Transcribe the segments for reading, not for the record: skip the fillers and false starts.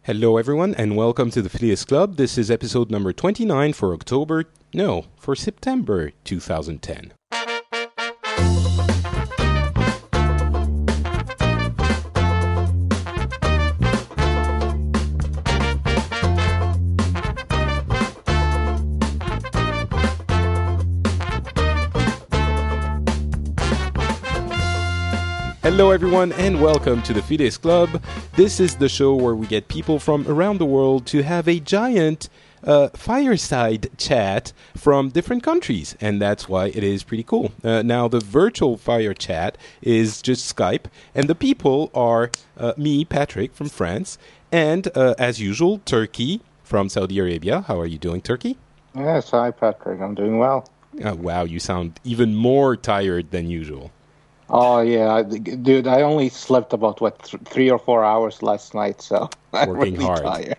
Hello, everyone, and welcome to the Phileas Club. This is episode number 29 for September 2010. Hello everyone and welcome to the Phileas Club. This is the show where we get people from around the world to have a giant fireside chat from different countries, and that's why it is pretty cool. Now the virtual fire chat is just Skype, and the people are me, Patrick, from France, and as usual, Turkey from Saudi Arabia. How are you doing, Turkey? Yes, hi Patrick, I'm doing well. Wow, you sound even more tired than usual. Oh, yeah. Dude, I only slept about, 3 or 4 hours last night, so I'm Working really hard. tired.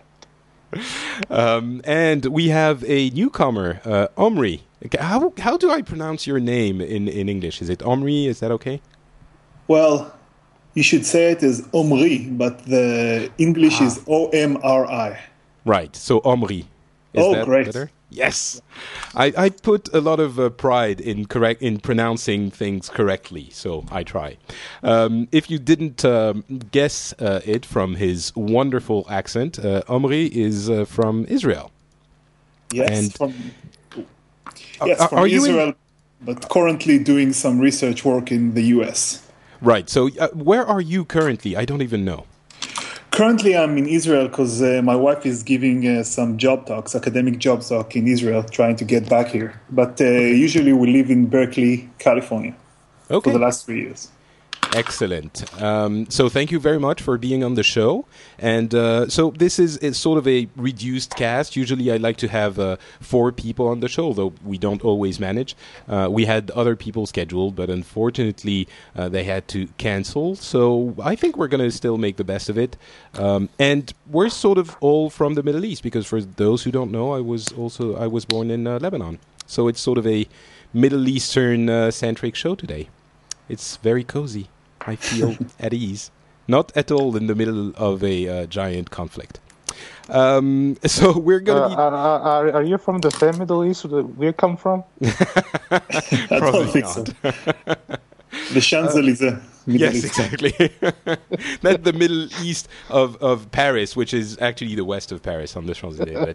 And we have a newcomer, Omri. How do I pronounce your name in English? Is it Omri? Is that okay? Well, you should say it as Omri, but the English is Omri. Right, so Omri. Is that great. better? Yes. I put a lot of pride in pronouncing things correctly, so I try. If you didn't guess it from his wonderful accent, Omri is from Israel. Yes, And from Israel, but currently doing some research work in the US. Right, so where are you currently? I don't even know. Currently, I'm in Israel because my wife is giving some academic job talk in Israel, trying to get back here. But usually we live in Berkeley, California, for the last 3 years. Excellent. So thank you very much for being on the show. And so this is sort of a reduced cast. Usually I like to have 4 people on the show, though we don't always manage. We had other people scheduled, but unfortunately they had to cancel. So I think we're going to still make the best of it. And we're sort of all from the Middle East, because for those who don't know, I was born in Lebanon. So it's sort of a Middle Eastern centric show today. It's very cozy. I feel at ease. Not at all in the middle of a giant conflict. So we're going to be... Are you from the same Middle East that we come from? I don't think so. The Champs-Élysées. Yes, exactly. Not the Middle East of Paris, which is actually the west of Paris on the Champs-Élysées.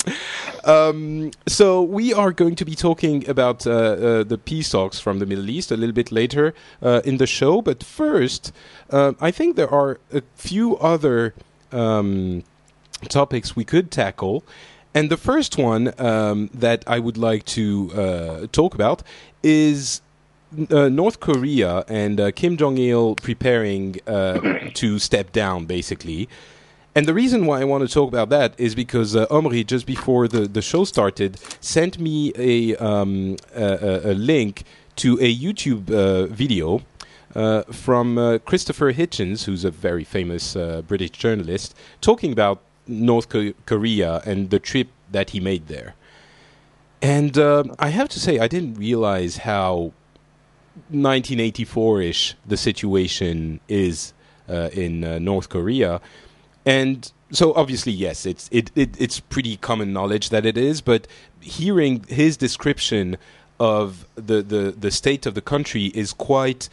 So we are going to be talking about the peace talks from the Middle East a little bit later in the show. But first, I think there are a few other topics we could tackle. And the first one that I would like to talk about is... North Korea and Kim Jong-il preparing to step down, basically. And the reason why I want to talk about that is because Omri, just before the show started, sent me a link to a YouTube video from Christopher Hitchens, who's a very famous British journalist, talking about North Korea and the trip that he made there. And I have to say, I didn't realize how 1984-ish the situation is in North Korea, and so obviously yes, it's pretty common knowledge that it is. But hearing his description of the state of the country is quite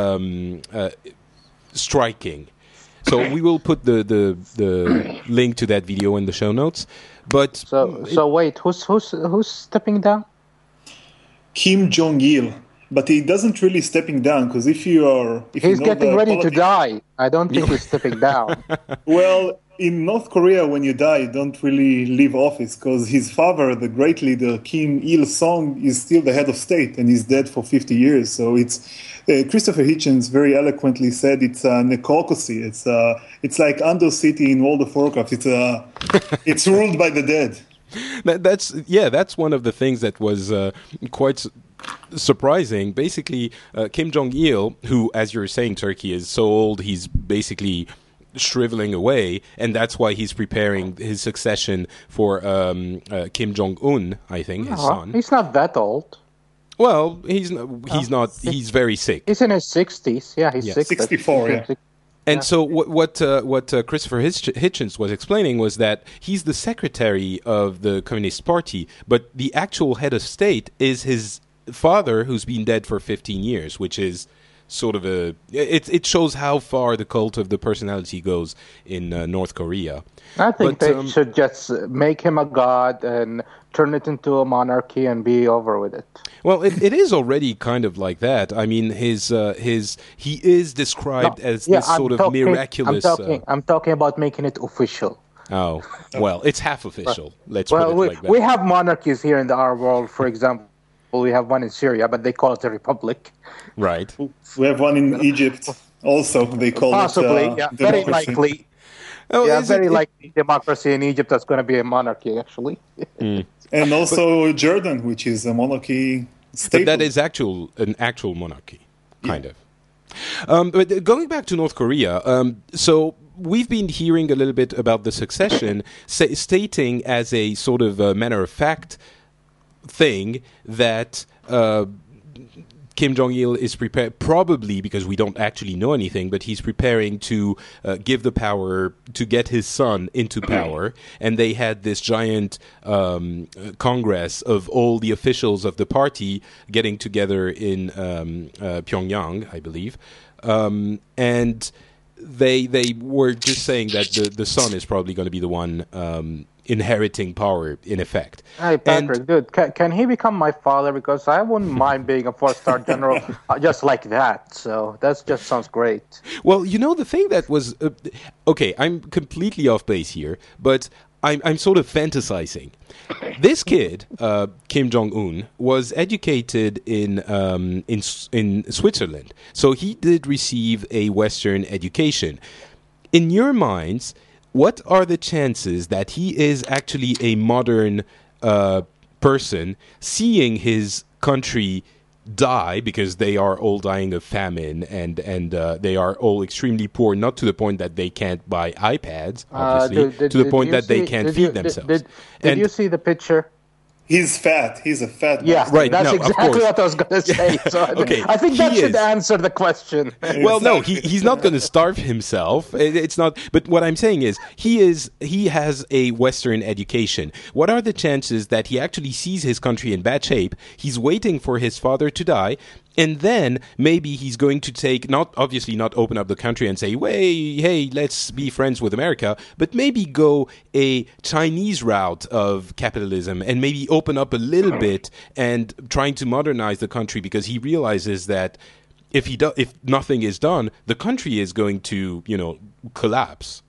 striking. So we will put the link to that video in the show notes. But so wait, who's stepping down? Kim Jong-il. But he doesn't really stepping down, because he's getting ready to die. I don't think he's stepping down. Well, in North Korea, when you die, you don't really leave office, because his father, the great leader Kim Il-sung, is still the head of state, and he's dead for 50 years. So it's Christopher Hitchens very eloquently said it's a necrocracy. It's like Andor City in World of Warcraft. It's ruled by the dead. That's one of the things that was quite surprising. Basically, Kim Jong-il, who, as you're saying, Turkey is so old, he's basically shriveling away, and that's why he's preparing his succession for Kim Jong-un, I think, his son. He's not that old. Well, he's not. He's very sick. He's in his 60s. Yeah, he's 60. 64, yeah. And so what Christopher Hitchens was explaining was that he's the secretary of the Communist Party, but the actual head of state is his father, who's been dead for 15 years, which is sort of it shows how far the cult of the personality goes in North Korea. I think they should just make him a god and turn it into a monarchy and be over with it. Well, it is already kind of like that. I mean, he is described as this sort of miraculous. I'm talking about making it official. Oh, well, it's half official. Let's put it like that. We have monarchies here in our world. For example, we have one in Syria, but they call it a republic. Right. We have one in Egypt. Also, they call possibly, it very likely. Oh, very likely democracy in Egypt that's going to be a monarchy, actually. And also Jordan, which is a monarchy state. But that is an actual monarchy, kind of. But going back to North Korea, so we've been hearing a little bit about the succession, stating as a sort of matter of fact thing that Kim Jong-il is prepared, probably because we don't actually know anything, but he's preparing to give the power, to get his son into power. And they had this giant congress of all the officials of the party getting together in Pyongyang, I believe. And they were just saying that the son is probably going to be the one inheriting power, in effect. Hey, Patrick, dude, can he become my father? Because I wouldn't mind being a 4-star general just like that. So that just sounds great. Well, you know, the thing that was... okay, I'm completely off base here, but I'm sort of fantasizing. This kid, Kim Jong-un, was educated in Switzerland. So he did receive a Western education. In your minds, what are the chances that he is actually a modern person, seeing his country die, because they are all dying of famine and they are all extremely poor, not to the point that they can't buy iPads, obviously, to the point that they can't feed themselves. Did you see the picture? He's fat. He's a fat. Yeah, bastard. right. That's no, exactly what I was going to say. So okay, I think that should answer the question. Well, no, he's not going to starve himself. It's not. But what I'm saying is, he has a Western education. What are the chances that he actually sees his country in bad shape? He's waiting for his father to die. And then maybe he's going to take, not open up the country and say, hey, let's be friends with America, but maybe go a Chinese route of capitalism and maybe open up a little bit and trying to modernize the country, because he realizes that if nothing is done, the country is going to, collapse.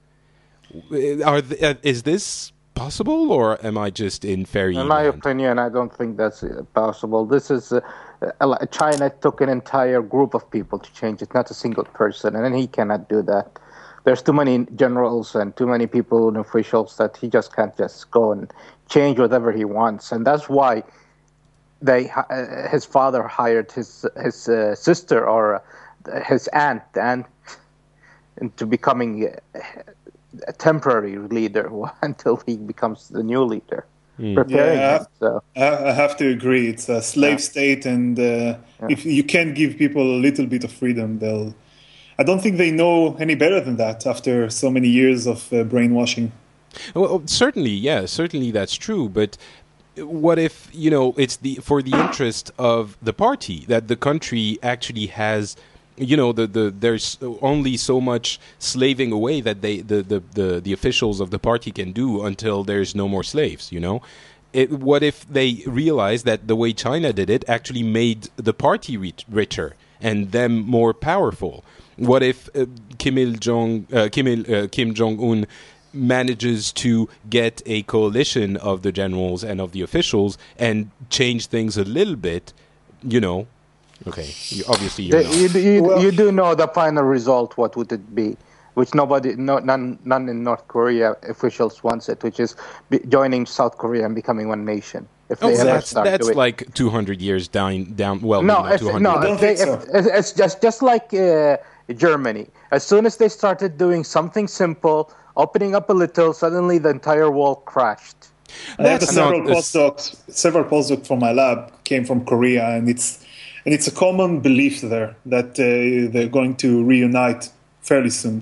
Is this possible, or am I just in fairy land? In my opinion, I don't think that's possible. This is... China took an entire group of people to change it, not a single person, and he cannot do that. There's too many generals and too many people and officials that he just can't just go and change whatever he wants, and that's why his father hired his sister or his aunt into becoming a temporary leader until he becomes the new leader. I have to agree. It's a slave state, and if you can't give people a little bit of freedom, I don't think they know any better than that after so many years of brainwashing. Well, certainly that's true. But what if it's for the interest of the party that the country actually has? There's only so much slaving away that the officials of the party can do until there's no more slaves. What if they realize that the way China did it actually made the party richer and them more powerful? What if Kim Jong-un manages to get a coalition of the generals and of the officials and change things a little bit? Okay, obviously you do know the final result. What would it be? Which none in North Korea officials wants it, which is joining South Korea and becoming one nation. If they that's like 200 years down. Well, no, it's just like Germany. As soon as they started doing something simple, opening up a little, suddenly the entire wall crashed. Several postdocs from my lab came from Korea, and it's a common belief there that they're going to reunite fairly soon.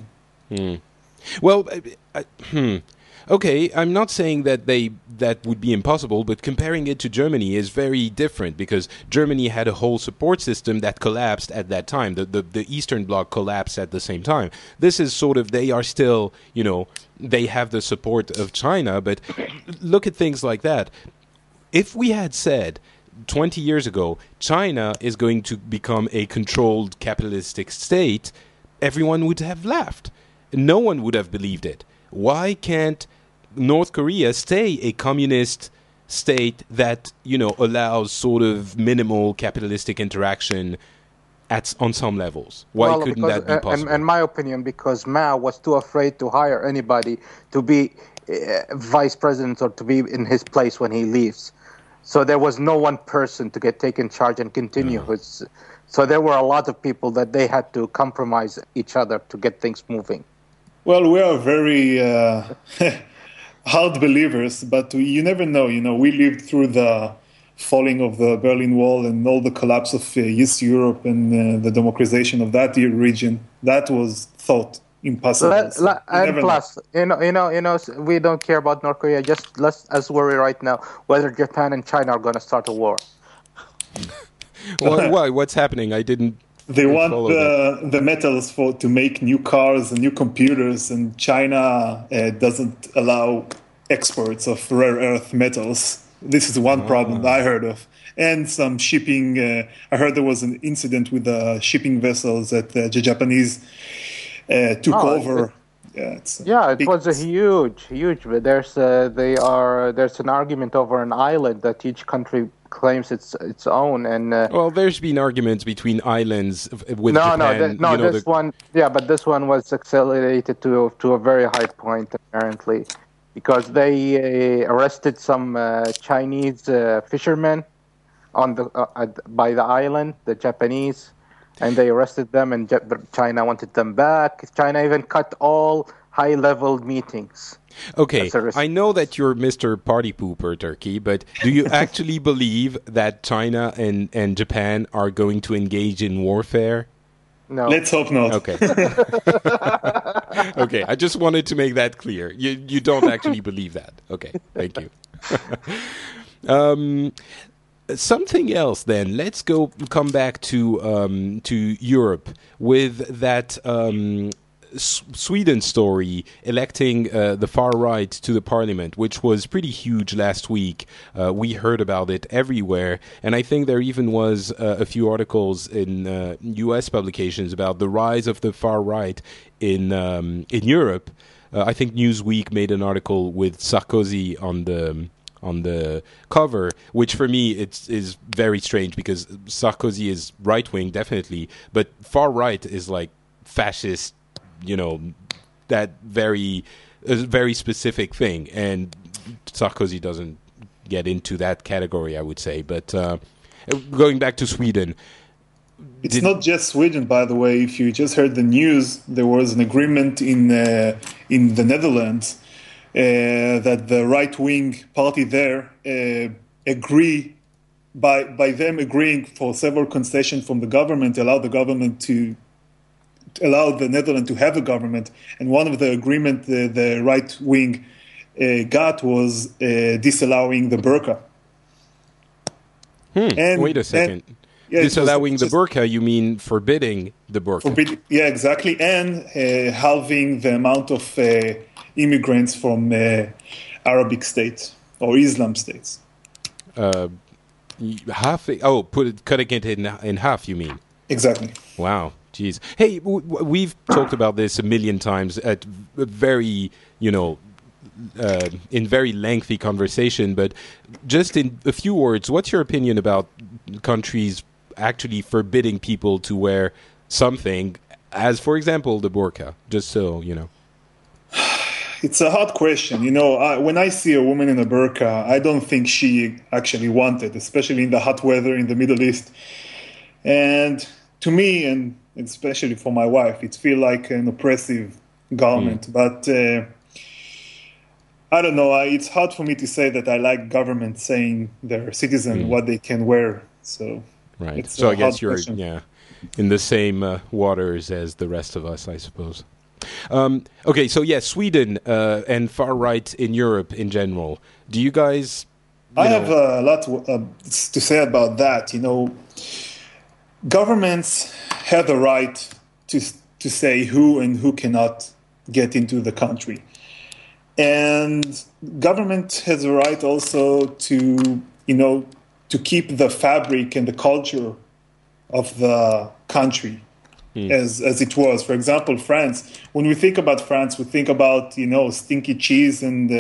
Well, okay, I'm not saying that that would be impossible, but comparing it to Germany is very different because Germany had a whole support system that collapsed at that time. The Eastern Bloc collapsed at the same time. This is sort of, they are still, they have the support of China, but look at things like that. If we had said 20 years ago, China is going to become a controlled capitalistic state, everyone would have laughed. No one would have believed it. Why can't North Korea stay a communist state that, allows sort of minimal capitalistic interaction on some levels? Why couldn't that be possible? In my opinion, because Mao was too afraid to hire anybody to be vice president or to be in his place when he leaves. So there was no one person to take in charge and continue his. So there were a lot of people that they had to compromise each other to get things moving. Well, we are very hard believers, but you never know. We lived through the falling of the Berlin Wall and all the collapse of East Europe and the democratization of that region. That was thought impossible. And plus, we don't care about North Korea. Just let's worry right now whether Japan and China are going to start a war. Why? What's happening? I didn't. They want the metals to make new cars and new computers, and China doesn't allow exports of rare earth metals. This is one problem I heard of. And some shipping. I heard there was an incident with the shipping vessels that the Japanese took over. It was a huge. But there's an argument over an island that each country claims its own, and there's been arguments between islands with Japan. But this one was accelerated to a very high point apparently, because they arrested some Chinese fishermen by the island, the Japanese, and they arrested them, and China wanted them back. China even cut all high-level meetings. Okay, I know that you're Mr. Party Pooper, Turkey, but do you actually believe that China and Japan are going to engage in warfare? No. Let's hope not. Okay. Okay, I just wanted to make that clear. You don't actually believe that. Okay, thank you. Something else then. Let's come back to Europe with that Sweden story electing the far right to the parliament, which was pretty huge last week. We heard about it everywhere, and I think there even was a few articles in U.S. publications about the rise of the far right in Europe. I think Newsweek made an article with Sarkozy on the cover, which for me is very strange because Sarkozy is right-wing, definitely, but far right is like fascist, that very specific thing, and Sarkozy doesn't get into that category, I would say. But going back to Sweden, it's not just Sweden, by the way. If you just heard the news, there was an agreement in the Netherlands that the right-wing party there agree by them agreeing for several concessions from the government, allow the Netherlands to have a government. And one of the agreement the right wing got was disallowing the burqa. Wait a second. Disallowing the burqa, you mean forbidding the burqa? Yeah, exactly. And halving the amount of immigrants from Arabic states or Islam states. Cutting it in half, you mean? Exactly. Wow. Jeez. Hey, we've talked about this a million times at very, in very lengthy conversation, but just in a few words, what's your opinion about countries actually forbidding people to wear something, as, for example, the burqa, just so, It's a hard question. When I see a woman in a burqa, I don't think she actually wanted, especially in the hot weather in the Middle East. And to me, and especially for my wife, it feels like an oppressive garment. But I don't know. It's hard for me to say that I like government saying their citizens what they can wear. So right. So I guess you're in the same waters as the rest of us, I suppose. Okay, so yeah, Sweden and far right in Europe in general. Do you guys? I have a lot to say about that. Governments have the right to say who and who cannot get into the country, and government has a right also to to keep the fabric and the culture of the country as it was. For example, France. When we think about France, we think about stinky cheese and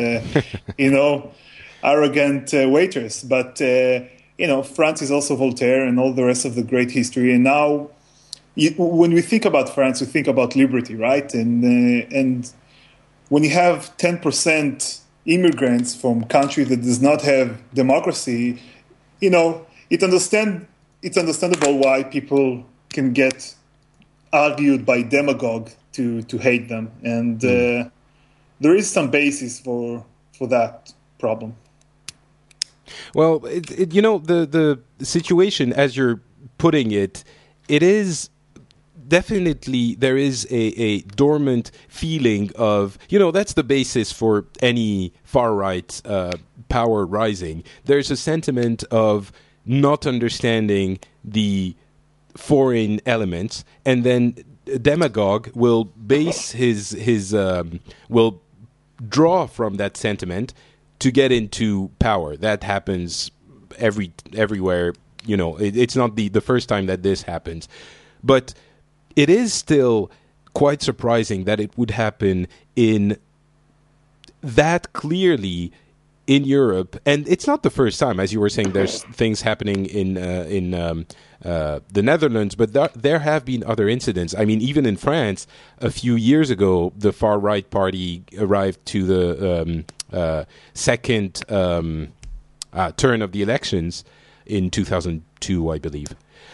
arrogant waiters. But France is also Voltaire and all the rest of the great history. And now, when we think about France, we think about liberty, right? And when you have 10% immigrants from a country that does not have democracy, it's understandable why people can get argued by demagogue to hate them, and there is some basis for that problem. Well, the situation as you're putting it, it is definitely there is a dormant feeling of that's the basis for any far right power rising. There's a sentiment of not understanding the foreign elements, and then a demagogue will base his will draw from that sentiment to get into power. That happens everywhere. It's not the first time that this happens, but it is still quite surprising that it would happen in that clearly in Europe. And it's not the first time, as you were saying. There's things happening in the Netherlands, but there have been other incidents. I mean, even in France, a few years ago, the far right party arrived to the second turn of the elections in 2002, I believe.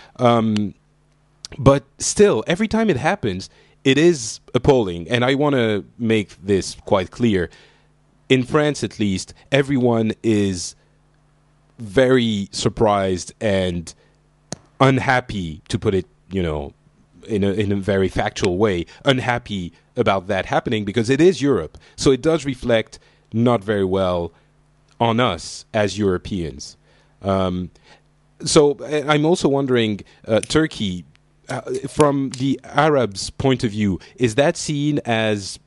But still, every time it happens, it is appalling. And I want to make this quite clear. In France, at least, everyone is very surprised and unhappy, to put it, in a very factual way, unhappy about that happening, because it is Europe. So it does reflect not very well on us as Europeans. So I'm also wondering, Turkey, from the Arabs' point of view, is that seen as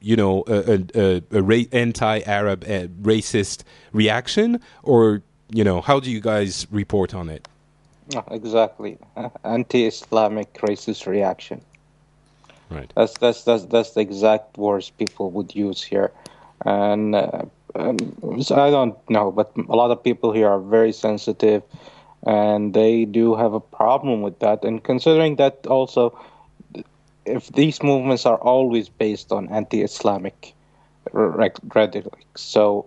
a anti-Arab racist reaction, or how do you guys report on it? Exactly, anti-Islamic racist reaction. Right. That's the exact words people would use here, and so I don't know, but a lot of people here are very sensitive. And they do have a problem with that. And considering that also, if these movements are always based on anti-Islamic rhetoric, so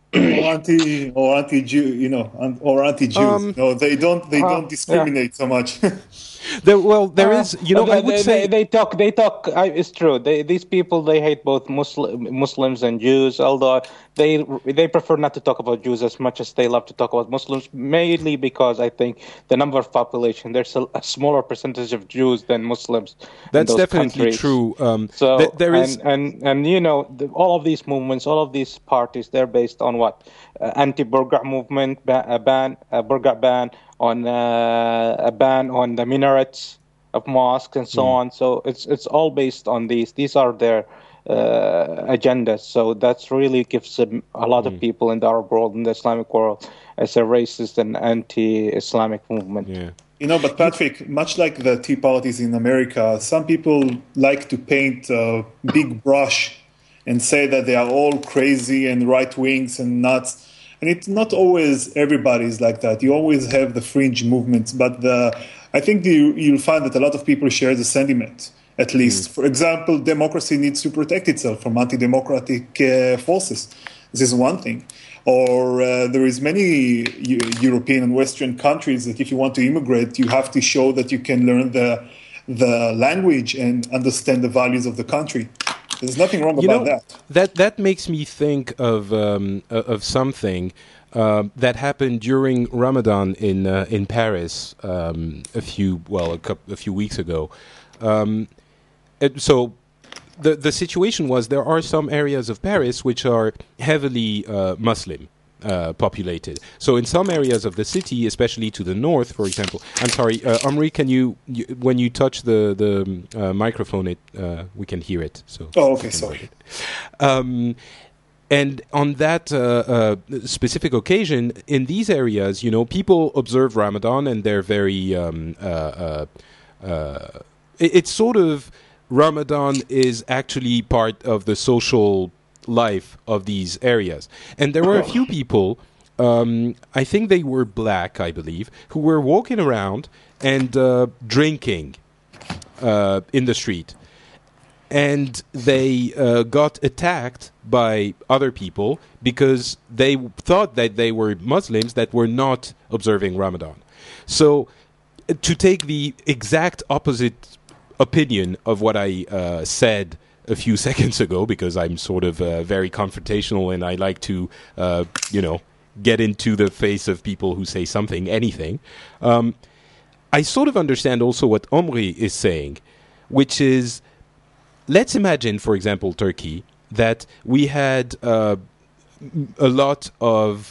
or anti-Jew, or anti-Jews. No, they don't discriminate so much. There is, I would say they talk. It's true. These people, they hate both Muslims and Jews. Although they prefer not to talk about Jews as much as they love to talk about Muslims. Mainly because I think the number of population, there's a smaller percentage of Jews than Muslims. That's in those definitely countries. true. So there is, all of these movements, all of these parties, they're based on what? Anti-burqa movement, burqa ban, on a ban on the minarets of mosques and so on. So it's all based on these. These are their agendas. So that's really gives a lot of people in the Arab world, in the Islamic world, as a racist and anti-Islamic movement. Yeah. But Patrick, much like the Tea parties in America, some people like to paint a big brush and say that they are all crazy and right-wings and nuts. And it's not always everybody's like that. You always have the fringe movements. But I think you'll find that a lot of people share the sentiment, at least. For example, democracy needs to protect itself from anti-democratic forces. This is one thing. Or there is many European and Western countries that if you want to immigrate, you have to show that you can learn the language and understand the values of the country. There's nothing wrong about that. That makes me think of something that happened during Ramadan in Paris a few weeks ago. So the situation was there are some areas of Paris which are heavily Muslim populated. So in some areas of the city, especially to the north, for example, I'm sorry, Omri, can you when you touch the microphone, we can hear it. So okay, sorry. And on that specific occasion, in these areas, people observe Ramadan, and they're very. It's sort of Ramadan is actually part of the social life of these areas, and there were a few people. I think they were black, I believe, who were walking around and drinking in the street. And they got attacked by other people because they thought that they were Muslims that were not observing Ramadan. So to take the exact opposite opinion of what I said a few seconds ago, because I'm sort of very confrontational and I like to, get into the face of people who say anything. I sort of understand also what Omri is saying, which is, let's imagine, for example, Turkey, that we had a lot of,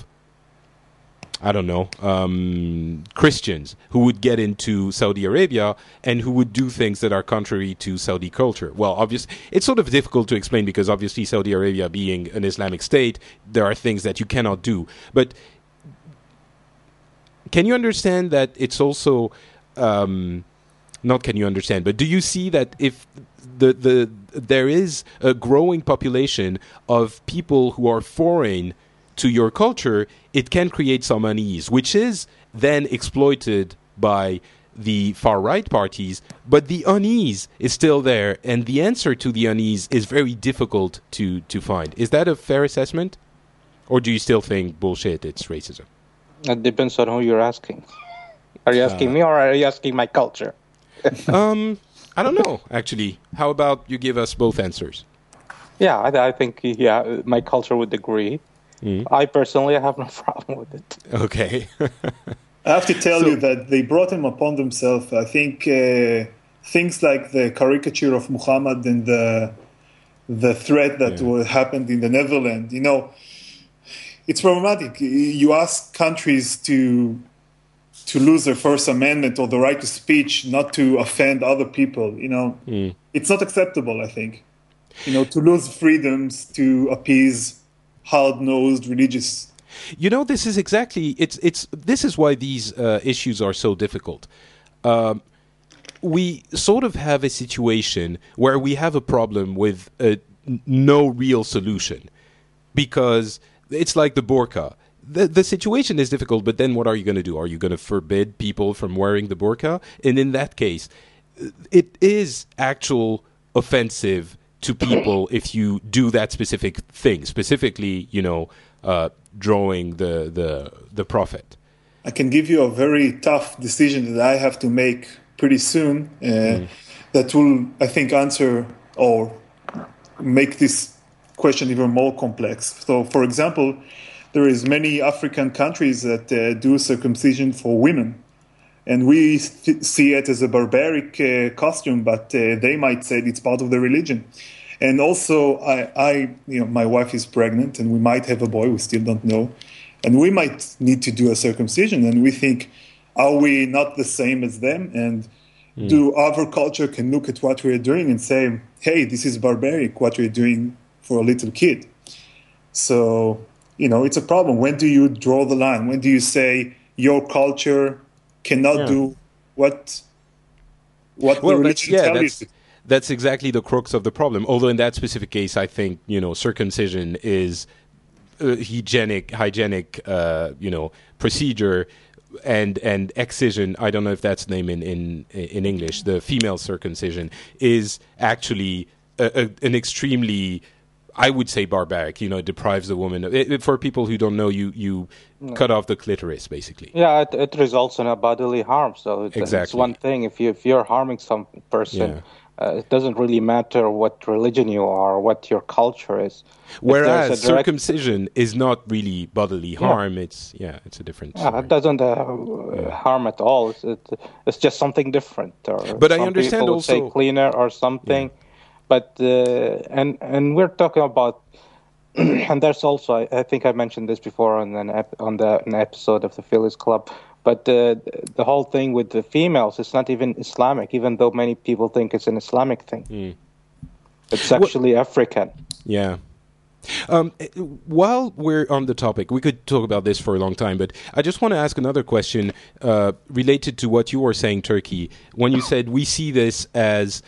Christians who would get into Saudi Arabia and who would do things that are contrary to Saudi culture. Well, obviously, it's sort of difficult to explain because obviously Saudi Arabia being an Islamic state, there are things that you cannot do. But can you understand that it's also, not can you understand, but do you see that if there is a growing population of people who are foreign to your culture, it can create some unease, which is then exploited by the far-right parties, but the unease is still there, and the answer to the unease is very difficult to find. Is that a fair assessment? Or do you still think, bullshit, it's racism? It depends on who you're asking. Are you asking me or are you asking my culture? I don't know, actually. How about you give us both answers? Yeah, I think my culture would agree. I personally have no problem with it. Okay. I have to tell you that they brought him upon themselves. I think things like the caricature of Muhammad and the threat that happened in the Netherlands, it's problematic. You ask countries to lose their First Amendment or the right to speech, not to offend other people. It's not acceptable, I think. To lose freedoms to appease hard-nosed religious. This is exactly this is why these issues are so difficult. We sort of have a situation where we have a problem with no real solution, because it's like the burqa. The situation is difficult, but then what are you going to do? Are you going to forbid people from wearing the burqa? And in that case, it is actual offensive to people if you do that specific thing, specifically, drawing the prophet. I can give you a very tough decision that I have to make pretty soon that will, I think, answer or make this question even more complex. So, for example, there is many African countries that do circumcision for women. And we see it as a barbaric costume, but they might say it's part of the religion. And also, my wife is pregnant, and we might have a boy. We still don't know, and we might need to do a circumcision. And we think, are we not the same as them? And do our culture can look at what we're doing and say, "Hey, this is barbaric. What we're doing for a little kid." So, it's a problem. When do you draw the line? When do you say your culture cannot do what the religion tells you? That's exactly the crux of the problem. Although in that specific case, I think, circumcision is a hygienic, procedure, and excision, I don't know if that's the name in English, the female circumcision, is actually an extremely, I would say, barbaric. It deprives the woman. For people who don't know, you cut off the clitoris, basically. Yeah, it results in a bodily harm. So it's one thing. If you're harming some person... Yeah. It doesn't really matter what religion you are, what your culture is. Whereas circumcision is not really bodily harm. It's a different. Yeah, it doesn't harm at all. It's just something different. But I understand people also say cleaner or something. But and we're talking about, and there's also, I think I mentioned this before on an episode of the Phillies Club. But the whole thing with the females is not even Islamic, even though many people think it's an Islamic thing. It's actually African. Yeah. While we're on the topic, we could talk about this for a long time, but I just want to ask another question related to what you were saying, Turkey, when you said we see this as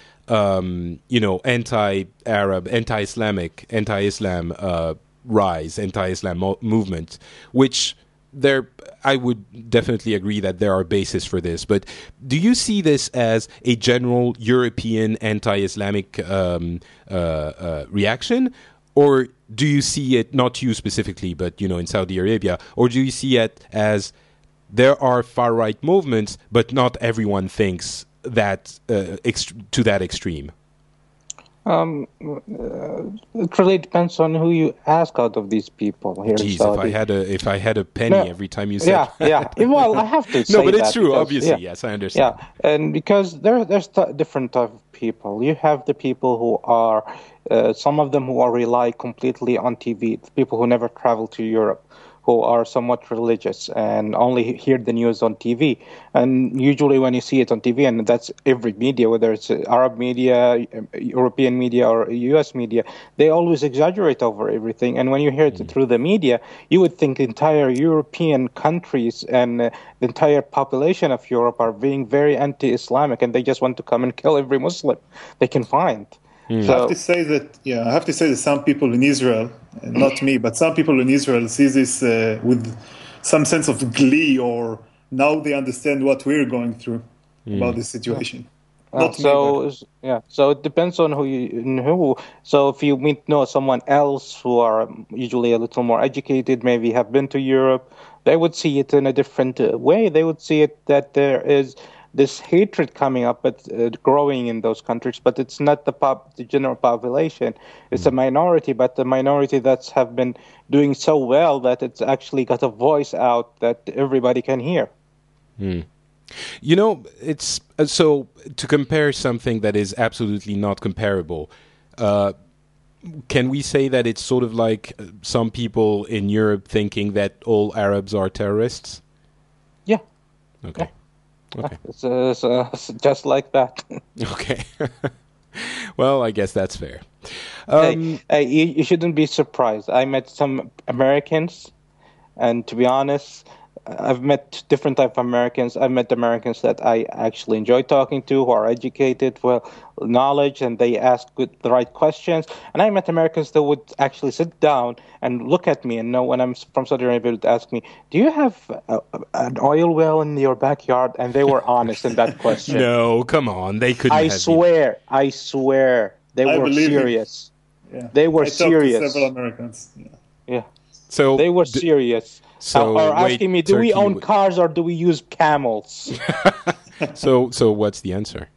anti-Arab, anti-Islamic, anti-Islam rise, anti-Islam movement, which I would definitely agree that there are bases for this. But do you see this as a general European anti-Islamic reaction? Or do you see it, not you specifically, but, in Saudi Arabia, or do you see it as there are far-right movements, but not everyone thinks that to that extreme? It really depends on who you ask out of these people here. Jeez, if I had a penny every time you said that. Well, I have to say no, but it's true, because, obviously, yes, I understand. Yeah, and because there's different type of people. You have the people who are, some of them who rely completely on TV, the people who never travel to Europe, who are somewhat religious and only hear the news on TV. And usually when you see it on TV, and that's every media, whether it's Arab media, European media, or US media, they always exaggerate over everything. And when you hear it through the media, you would think entire European countries and the entire population of Europe are being very anti-Islamic, and they just want to come and kill every Muslim they can find. I have to say that some people in Israel, not me, but some people in Israel see this with some sense of glee, or now they understand what we're going through about this situation. So it depends on who. So if you know someone else who are usually a little more educated, maybe have been to Europe, they would see it in a different way. They would see it that there is this hatred coming up, but growing in those countries. But it's not the general population. It's a minority, but the minority that have been doing so well that it's actually got a voice out that everybody can hear. It's so to compare something that is absolutely not comparable. Can we say that it's sort of like some people in Europe thinking that all Arabs are terrorists? Yeah. Okay. Yeah. Okay. It's just like that. Okay. Well, I guess that's fair. You shouldn't be surprised. I met some Americans, and to be honest, I've met different type of Americans. I've met Americans that I actually enjoy talking to, who are educated, knowledge, and they ask the right questions. And I met Americans that would actually sit down and look at me and know when I'm from Saudi Arabia, would ask me, "Do you have an oil well in your backyard?" And they were honest in that question. No, come on, they couldn't. I swear, they were serious. Yeah. They were serious. I talked to several Americans. Yeah. So they were serious. Or asking me, do we own cars or do we use camels? So what's the answer?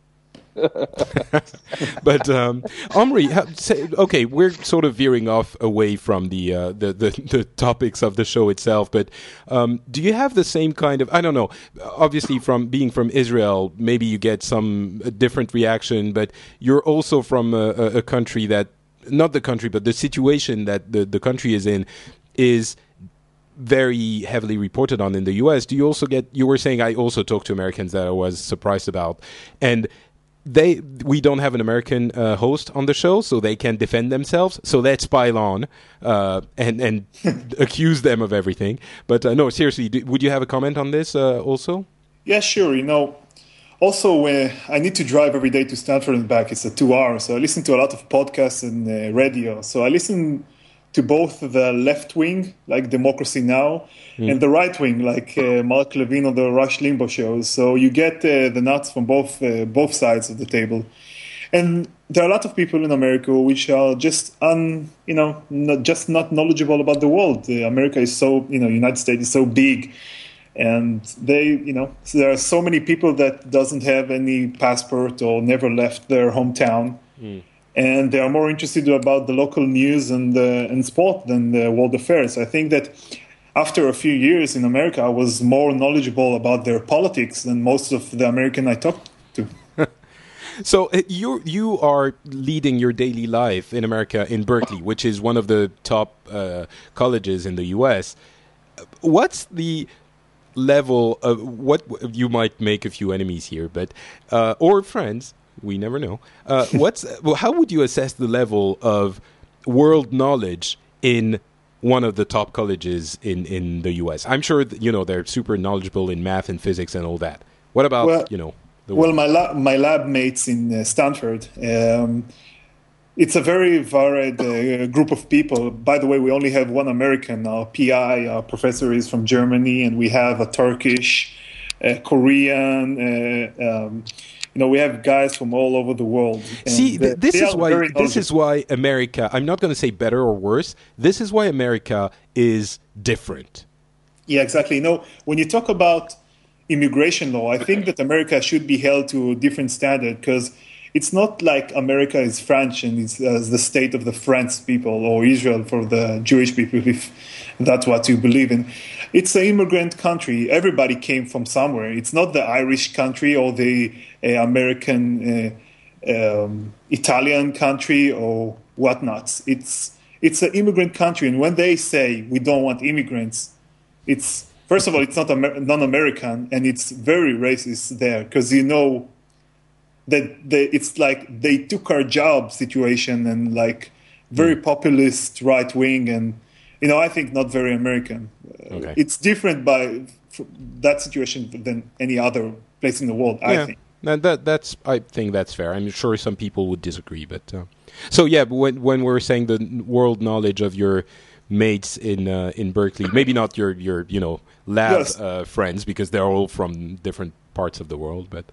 But Omri, okay, we're sort of veering off away from the topics of the show itself. But do you have the same kind of, I don't know, obviously from being from Israel, maybe you get some different reaction, but you're also from a country that, not the country, but the situation that the country is in is very heavily reported on in the U.S. Do you also you were saying, I also talked to Americans that I was surprised about, and we don't have an American host on the show, so they can defend themselves. So let's pile on and accuse them of everything. But no, seriously, would you have a comment on this also? Yeah, sure. Also, I need to drive every day to Stanford and back. It's 2 hours, so I listen to a lot of podcasts and radio. So I listen to both the left wing, like Democracy Now!, and the right wing, like Mark Levin on the Rush Limbaugh shows. So you get the nuts from both sides of the table. And there are a lot of people in America which are just not knowledgeable about the world. America is so, United States is so big. And so there are so many people that doesn't have any passport or never left their hometown. And they are more interested about the local news and sport than the world affairs. I think that after a few years in America, I was more knowledgeable about their politics than most of the American I talked to. So you are leading your daily life in America in Berkeley, which is one of the top colleges in the U.S. What's the level of what you might make a few enemies here, but or friends? We never know. How would you assess the level of world knowledge in one of the top colleges in the U.S.? I'm sure that, they're super knowledgeable in math and physics and all that. What about my lab mates in Stanford. It's a very varied group of people. By the way, we only have one American. Our PI, our professor, is from Germany, and we have a Turkish, Korean. We have guys from all over the world. See, this is why America, I'm not going to say better or worse, this is why America is different. Yeah, exactly. When you talk about immigration law, I think that America should be held to a different standard, because it's not like America is French and it's the state of the French people, or Israel for the Jewish people, if that's what you believe in. It's an immigrant country. Everybody came from somewhere. It's not the Irish country or the American, Italian country or whatnot. It's an immigrant country. And when they say we don't want immigrants, first of all, it's not non-American, and it's very racist there, because that it's like they took our job situation, and like very populist right wing, and I think not very American. Okay. It's different by that situation than any other place in the world. I think. I think that's fair. I'm sure some people would disagree, but when we're saying the world knowledge of your mates in Berkeley, maybe not your lab friends, because they're all from different parts of the world, but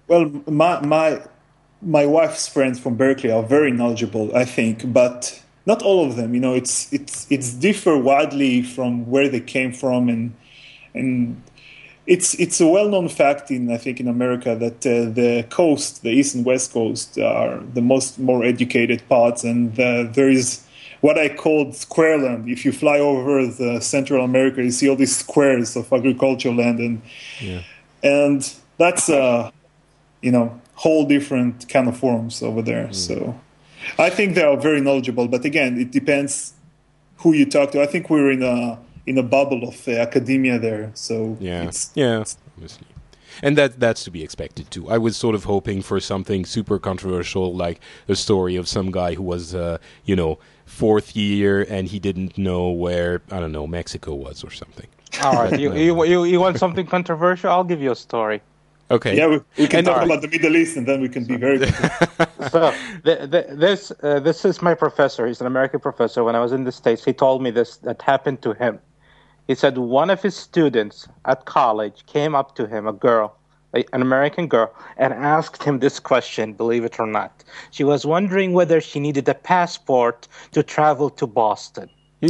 my wife's friends from Berkeley are very knowledgeable, I think, but not all of them. It's differ widely from where they came from, and it's a well-known fact in America that the coast, the east and west coast, are the more educated parts, and there is what I called squareland. If you fly over the Central America, you see all these squares of agricultural land, and that's whole different kind of forms over there. So I think they are very knowledgeable, but again, it depends who you talk to. I think we're in a bubble of academia there. So obviously. And that's to be expected too. I was sort of hoping for something super controversial, like a story of some guy who was fourth year and he didn't know where, I don't know, Mexico was or something. All right, you want something controversial? I'll give you a story. Okay. Yeah, we can talk about the Middle East, and then we can be very good. So this is my professor. He's an American professor. When I was in the States, he told me that happened to him. He said one of his students at college came up to him, an American girl, and asked him this question, believe it or not. She was wondering whether she needed a passport to travel to Boston.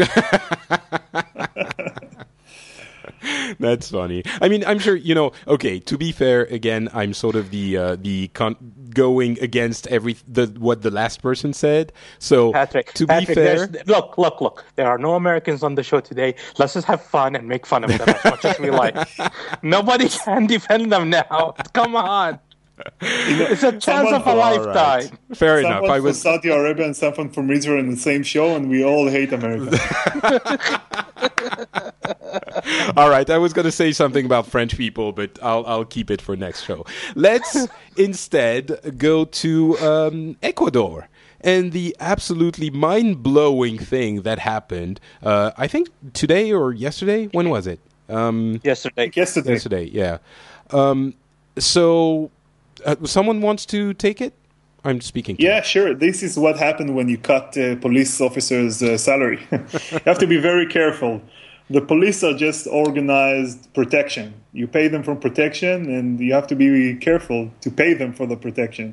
That's funny. I mean, I'm sure, okay, to be fair, again, I'm sort of going against what the last person said. So, Patrick, be fair... Look. There are no Americans on the show today. Let's just have fun and make fun of them as much as we like. Nobody can defend them now. Come on. It's a chance of a lifetime. Right. Fair enough. I was from Saudi Arabia and someone from Israel in the same show, and we all hate America. All right, I was going to say something about French people, but I'll keep it for next show. Let's instead go to Ecuador and the absolutely mind-blowing thing that happened. I think today or yesterday. When was it? Yesterday. Yesterday. Yeah. So. Someone wants to take it? I'm speaking to you. Sure. This is what happened when you cut police officers' salary. You have to be very careful. The police are just organized protection. You pay them for protection, and you have to be careful to pay them for the protection.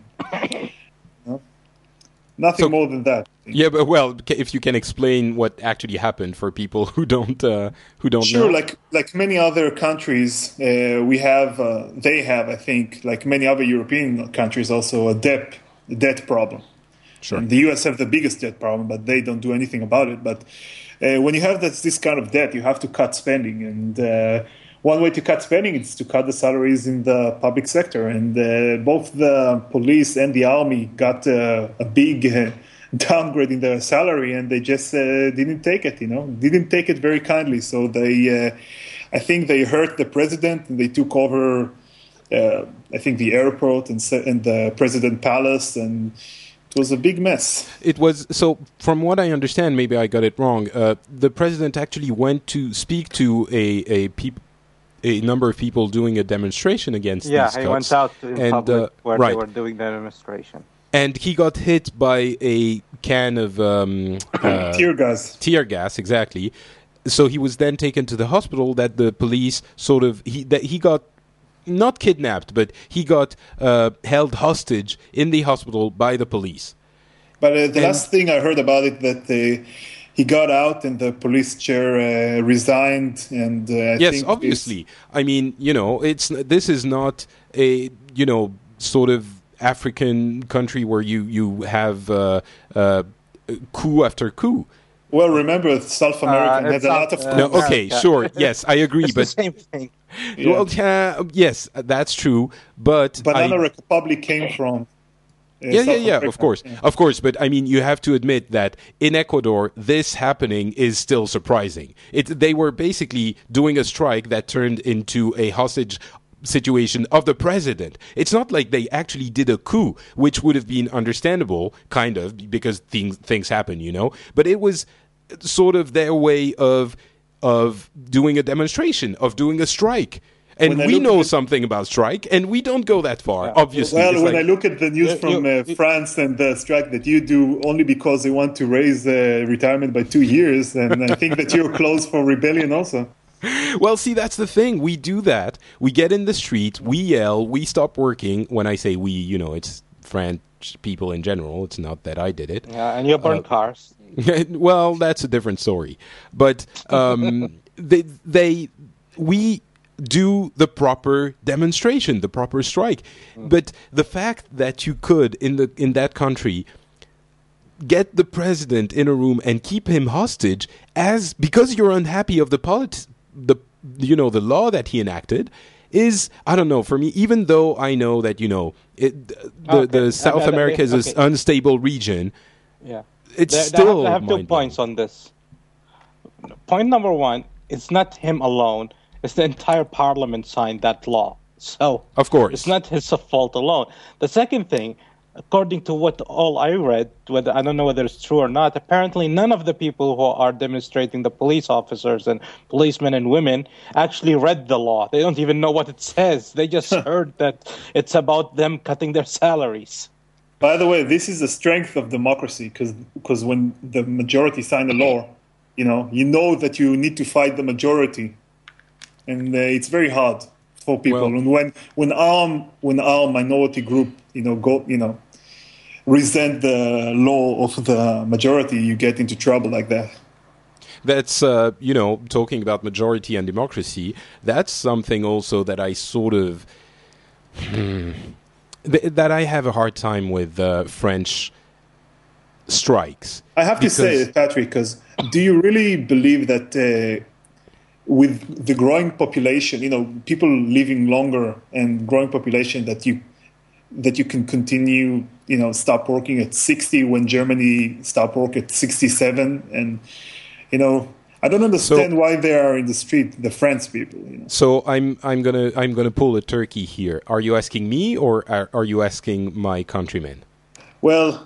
Nothing more than that. Yeah, but if you can explain what actually happened for people who don't know. Sure, like many other countries, they have, I think, like many other European countries, also a debt problem. Sure. And the U.S. have the biggest debt problem, but they don't do anything about it. But when you have this kind of debt, you have to cut spending. And one way to cut spending is to cut the salaries in the public sector. And both the police and the army got a big downgrade in their salary, and they just didn't take it, didn't take it very kindly. So I think they hurt the president, and they took over, I think, the airport and the president palace, and it was a big mess. It was, so from what I understand, maybe I got it wrong, the president actually went to speak to a number of people doing a demonstration against these cuts. Yeah, he went out in public where they were doing the demonstration. And he got hit by a can of tear gas. Tear gas, exactly. So he was then taken to the hospital. That the police he got not kidnapped, but he got held hostage in the hospital by the police. But the last thing I heard about it, that he got out and the police chair resigned. And yes, obviously. I mean, this is not a sort of African country where you have coup after coup. Well, remember, South America has a lot of coups. No, okay, sure, yes, I agree. It's but the same thing. Yeah. Well, yes, that's true. But Banana Republic came from. Yeah, of course. But I mean, you have to admit that in Ecuador, this happening is still surprising. They were basically doing a strike that turned into a hostage situation of the president. It's not like they actually did a coup, which would have been understandable, kind of, because things happen, But it was sort of their way of doing a demonstration, of doing a strike. And we know something about strike, and we don't go that far, obviously. Well, when I look at the news from France and the strike that you do only because they want to raise retirement by 2 years, and I think that you're close for rebellion also. Well, see, that's the thing. We do that. We get in the street, we yell, we stop working. When I say we, it's French people in general. It's not that I did it. Yeah, and you burn cars. Well, that's a different story. But we do the proper demonstration, the proper strike. But the fact that you could in that country get the president in a room and keep him hostage because you're unhappy of the law that he enacted is, I don't know, for me, even though I know that the South America is an unstable region. Yeah, it's still. I have 2 points on this. Point number one: it's not him alone. It's the entire parliament signed that law. So, of course, it's not his fault alone. The second thing, according to what all I read, I don't know whether it's true or not, apparently none of the people who are demonstrating, the police officers and policemen and women, actually read the law. They don't even know what it says. They just heard that it's about them cutting their salaries. By the way, this is the strength of democracy, because when the majority sign a law, you know that you need to fight the majority. And it's very hard for people. And when our minority group, resent the law of the majority, you get into trouble like that. That's, talking about majority and democracy, that's something also that I sort of, that I have a hard time with French strikes. I have to say, Patrick, because do you really believe that with the growing population, people living longer and growing population, that you can continue, stop working at 60 when Germany stopped work at 67? And, I don't understand why they are in the street, the French people. So I'm gonna pull a turkey here. Are you asking me, or are you asking my countrymen? Well,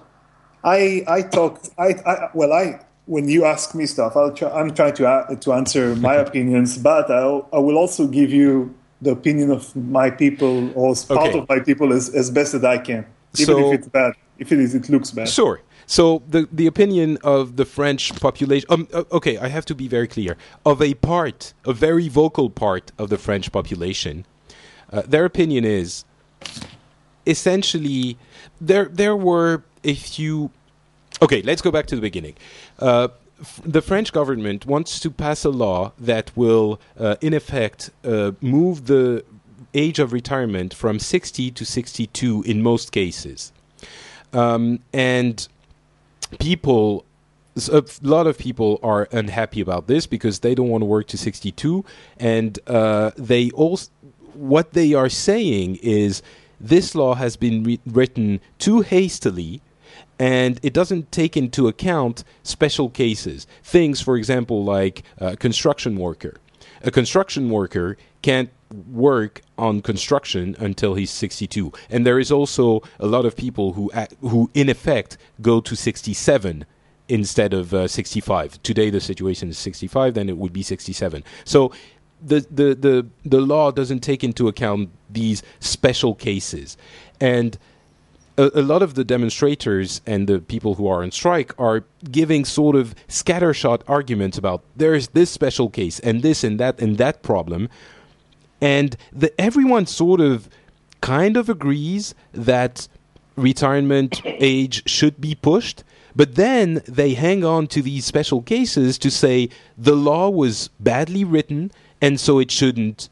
when you ask me stuff, I'm trying to answer my opinions, but I will also give you the opinion of my people, or part of my people, as best as I can, even if it's bad. If it looks bad. Sure. So the opinion of the French population. I have to be very clear. Of a very vocal part of the French population, their opinion is essentially there were a few. Okay, let's go back to the beginning. The French government wants to pass a law that will, in effect, move the age of retirement from 60 to 62 in most cases. And people a lot of people are unhappy about this because they don't want to work to 62, and they also, what they are saying is this law has been written too hastily, and it doesn't take into account special cases. Things, for example, like a construction worker. A construction worker can't work on construction until he's 62. And there is also a lot of people who in effect go to 67 instead of 65. Today the situation is 65, then it would be 67. So the law doesn't take into account these special cases. And a lot of the demonstrators and the people who are on strike are giving sort of scattershot arguments about there's this special case and this and that problem. And everyone sort of kind of agrees that retirement age should be pushed, but then they hang on to these special cases to say the law was badly written and so it shouldn't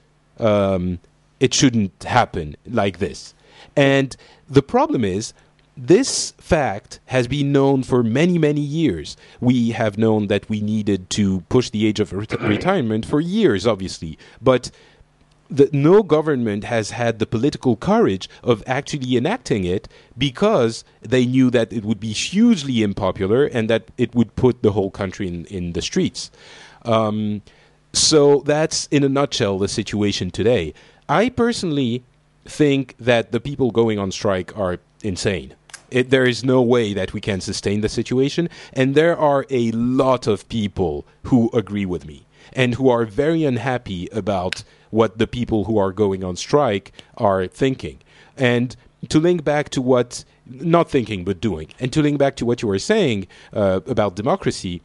happen like this. And the problem is, this fact has been known for many, many years. We have known that we needed to push the age of retirement for years, obviously. But no government has had the political courage of actually enacting it because they knew that it would be hugely unpopular and that it would put the whole country in the streets. So that's, in a nutshell, the situation today. I personally think that the people going on strike are insane. There is no way that we can sustain the situation, and there are a lot of people who agree with me and who are very unhappy about what the people who are going on strike are thinking. And to link back to what, not thinking but doing, and to link back to what you were saying about democracy,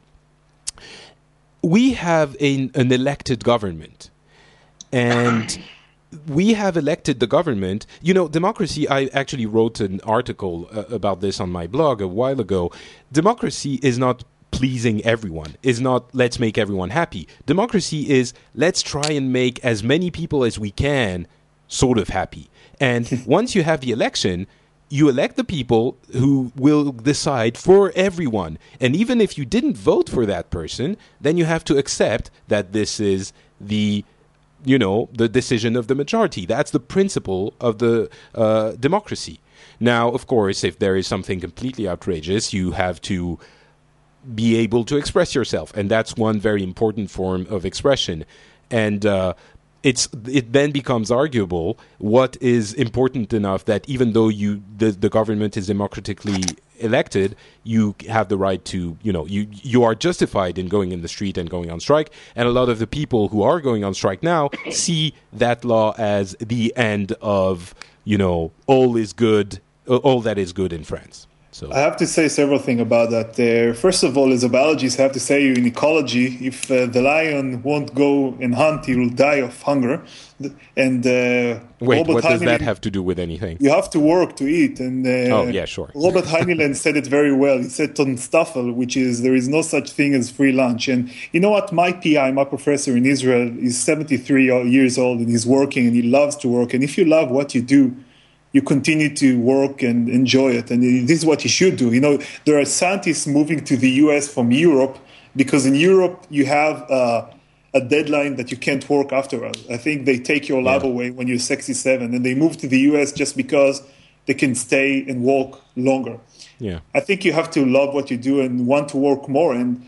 we have an elected government, and we have elected the government. You know, democracy, I actually wrote an article about this on my blog a while ago. Democracy is not pleasing everyone, is not let's make everyone happy. Democracy is let's try and make as many people as we can sort of happy. And once you have the election, you elect the people who will decide for everyone. And even if you didn't vote for that person, then you have to accept that this is the decision of the majority. That's the principle of the democracy. Now, of course, if there is something completely outrageous, you have to be able to express yourself. And that's one very important form of expression. And it then becomes arguable what is important enough that even though the government is democratically elected, you have the right to, you are justified in going in the street and going on strike. And a lot of the people who are going on strike now see that law as the end of, all that is good in France. So I have to say several things about that. First of all, as a biologist, I have to say in ecology, if the lion won't go and hunt, he will die of hunger. And wait, what does that have to do with anything? You have to work to eat. And oh, yeah, sure. Robert Heinlein said it very well. He said Tonstaffel, which is there is no such thing as free lunch. And you know what? My PI, my professor in Israel, is 73 years old and he's working and he loves to work. And if you love what you do, you continue to work and enjoy it. And this is what you should do. There are scientists moving to the US from Europe because in Europe you have a deadline that you can't work afterwards. I think they take your lab away when you're 67 and they move to the US just because they can stay and work longer. Yeah. I think you have to love what you do and want to work more. And,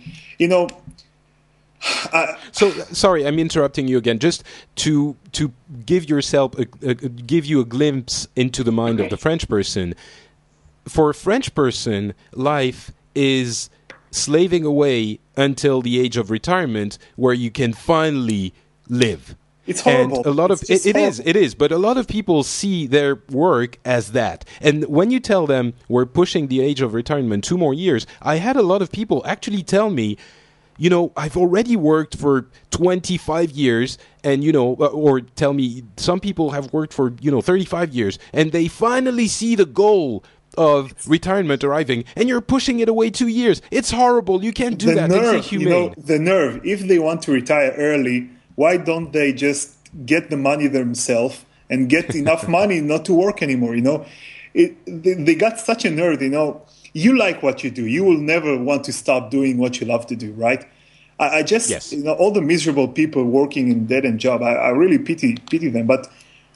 so sorry, I'm interrupting you again. Just to give yourself give you a glimpse into the mind of the French person. For a French person, life is slaving away until the age of retirement, where you can finally live. It's horrible. And a lot of it is, but a lot of people see their work as that. And when you tell them we're pushing the age of retirement 2 more years, I had a lot of people actually tell me, I've already worked for 25 years and, or tell me some people have worked for, 35 years and they finally see the goal of retirement arriving and you're pushing it away 2 years. It's horrible. You can't do that. It's inhumane. The nerve. If they want to retire early, why don't they just get the money themselves and get enough money not to work anymore? They got such a nerve, you like what you do. You will never want to stop doing what you love to do, right? I just, Yes. all the miserable people working in dead-end job, I really pity them. But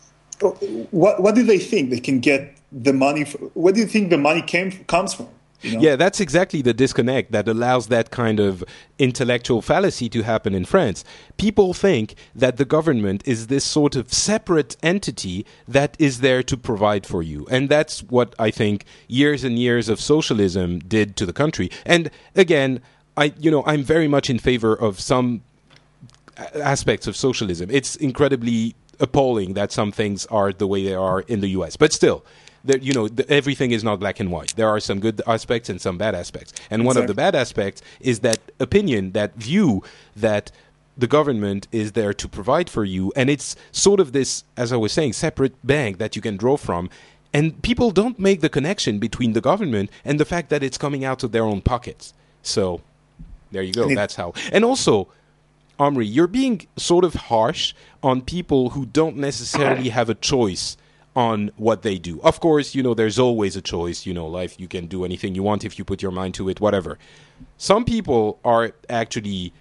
what do they think they can get the money? Where do you think the money comes from? Yeah, that's exactly the disconnect that allows that kind of intellectual fallacy to happen in France. People think that the government is this sort of separate entity that is there to provide for you. And that's what I think years and years of socialism did to the country. And again, I'm very much in favor of some aspects of socialism. It's incredibly appalling that some things are the way they are in the US. But still, everything is not black and white. There are some good aspects and some bad aspects. And one of the bad aspects is that opinion, that view that the government is there to provide for you. And it's sort of this, as I was saying, separate bank that you can draw from. And people don't make the connection between the government and the fact that it's coming out of their own pockets. So there you go. That's how. And also, Omri, you're being sort of harsh on people who don't necessarily have a choice on what they do. Of course, there's always a choice. Life, you can do anything you want if you put your mind to it, whatever. Some people are actually,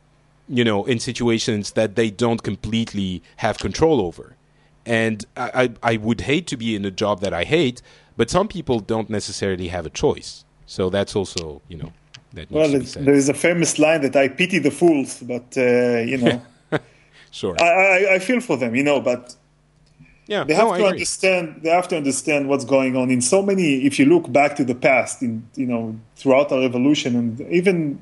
in situations that they don't completely have control over. And I would hate to be in a job that I hate, but some people don't necessarily have a choice. So that's also, that needs to be said. There is a famous line that I pity the fools, but, Sure. I feel for them, but yeah, they have to understand. They have to understand what's going on in so many. If you look back to the past, throughout our evolution, and even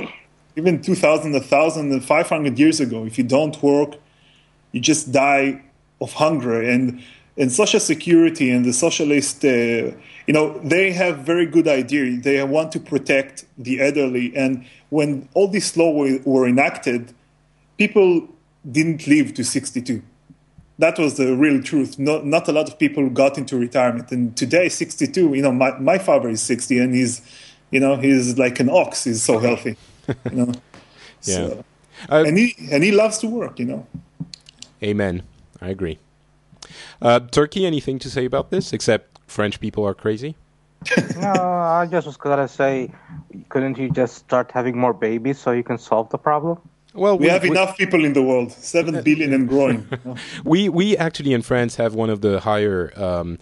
2,000, 1,500 years ago, if you don't work, you just die of hunger. And social security and the socialist, they have very good idea. They want to protect the elderly. And when all these laws were enacted, people didn't live to 62. That was the real truth. Not a lot of people got into retirement. And today, 62, my father is 60 and he's like an ox. He's so healthy, Yeah. So, and he loves to work, Amen. I agree. Turkey, anything to say about this except French people are crazy? No, I just was going to say, couldn't you just start having more babies so you can solve the problem? Well, we have enough people in the world, 7 billion and growing. We actually in France have one of the higher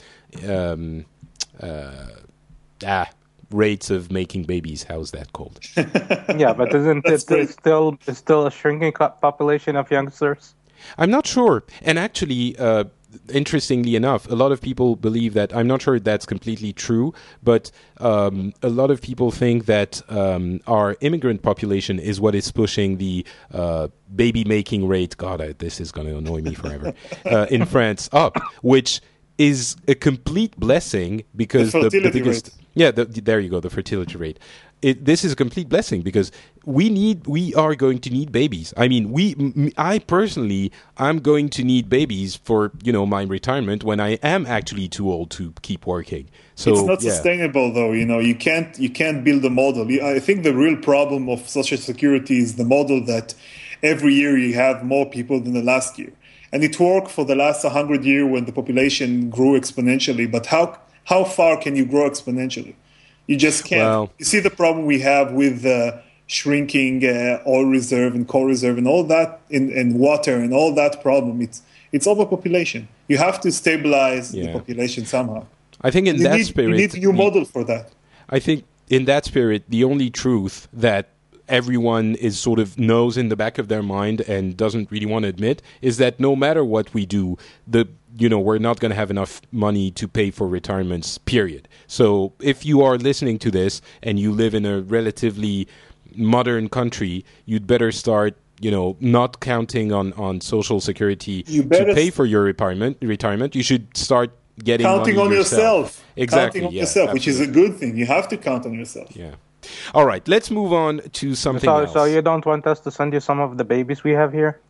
rates of making babies. How's that called? Yeah, but isn't it still a shrinking population of youngsters? I'm not sure. And actually, interestingly enough, a lot of people believe that, I'm not sure that's completely true, but a lot of people think that our immigrant population is what is pushing the baby-making rate, God, this is going to annoy me forever, in France up, which is a complete blessing because the biggest... rate. Yeah, there you go, the fertility rate. This is a complete blessing because we are going to need babies. I mean, I personally, I'm going to need babies for, my retirement when I am actually too old to keep working. So it's not sustainable though, you can't build a model. I think the real problem of Social Security is the model that every year you have more people than the last year. And it worked for the last 100 years when the population grew exponentially, but how far can you grow exponentially? You just can't. Well, you see the problem we have with shrinking oil reserve and coal reserve and all that, and water and all that problem. It's overpopulation. You have to stabilize the population somehow. I think in that spirit... You need a new model for that. I think in that spirit, the only truth that everyone is sort of knows in the back of their mind and doesn't really want to admit is that no matter what we do, we're not going to have enough money to pay for retirements, period. So if you are listening to this and you live in a relatively modern country, you'd better start, not counting on Social Security to pay for your retirement. You should start getting counting money on yourself. Exactly. Counting on yourself, which is a good thing. You have to count on yourself. Yeah. All right, let's move on to something else. So you don't want us to send you some of the babies we have here?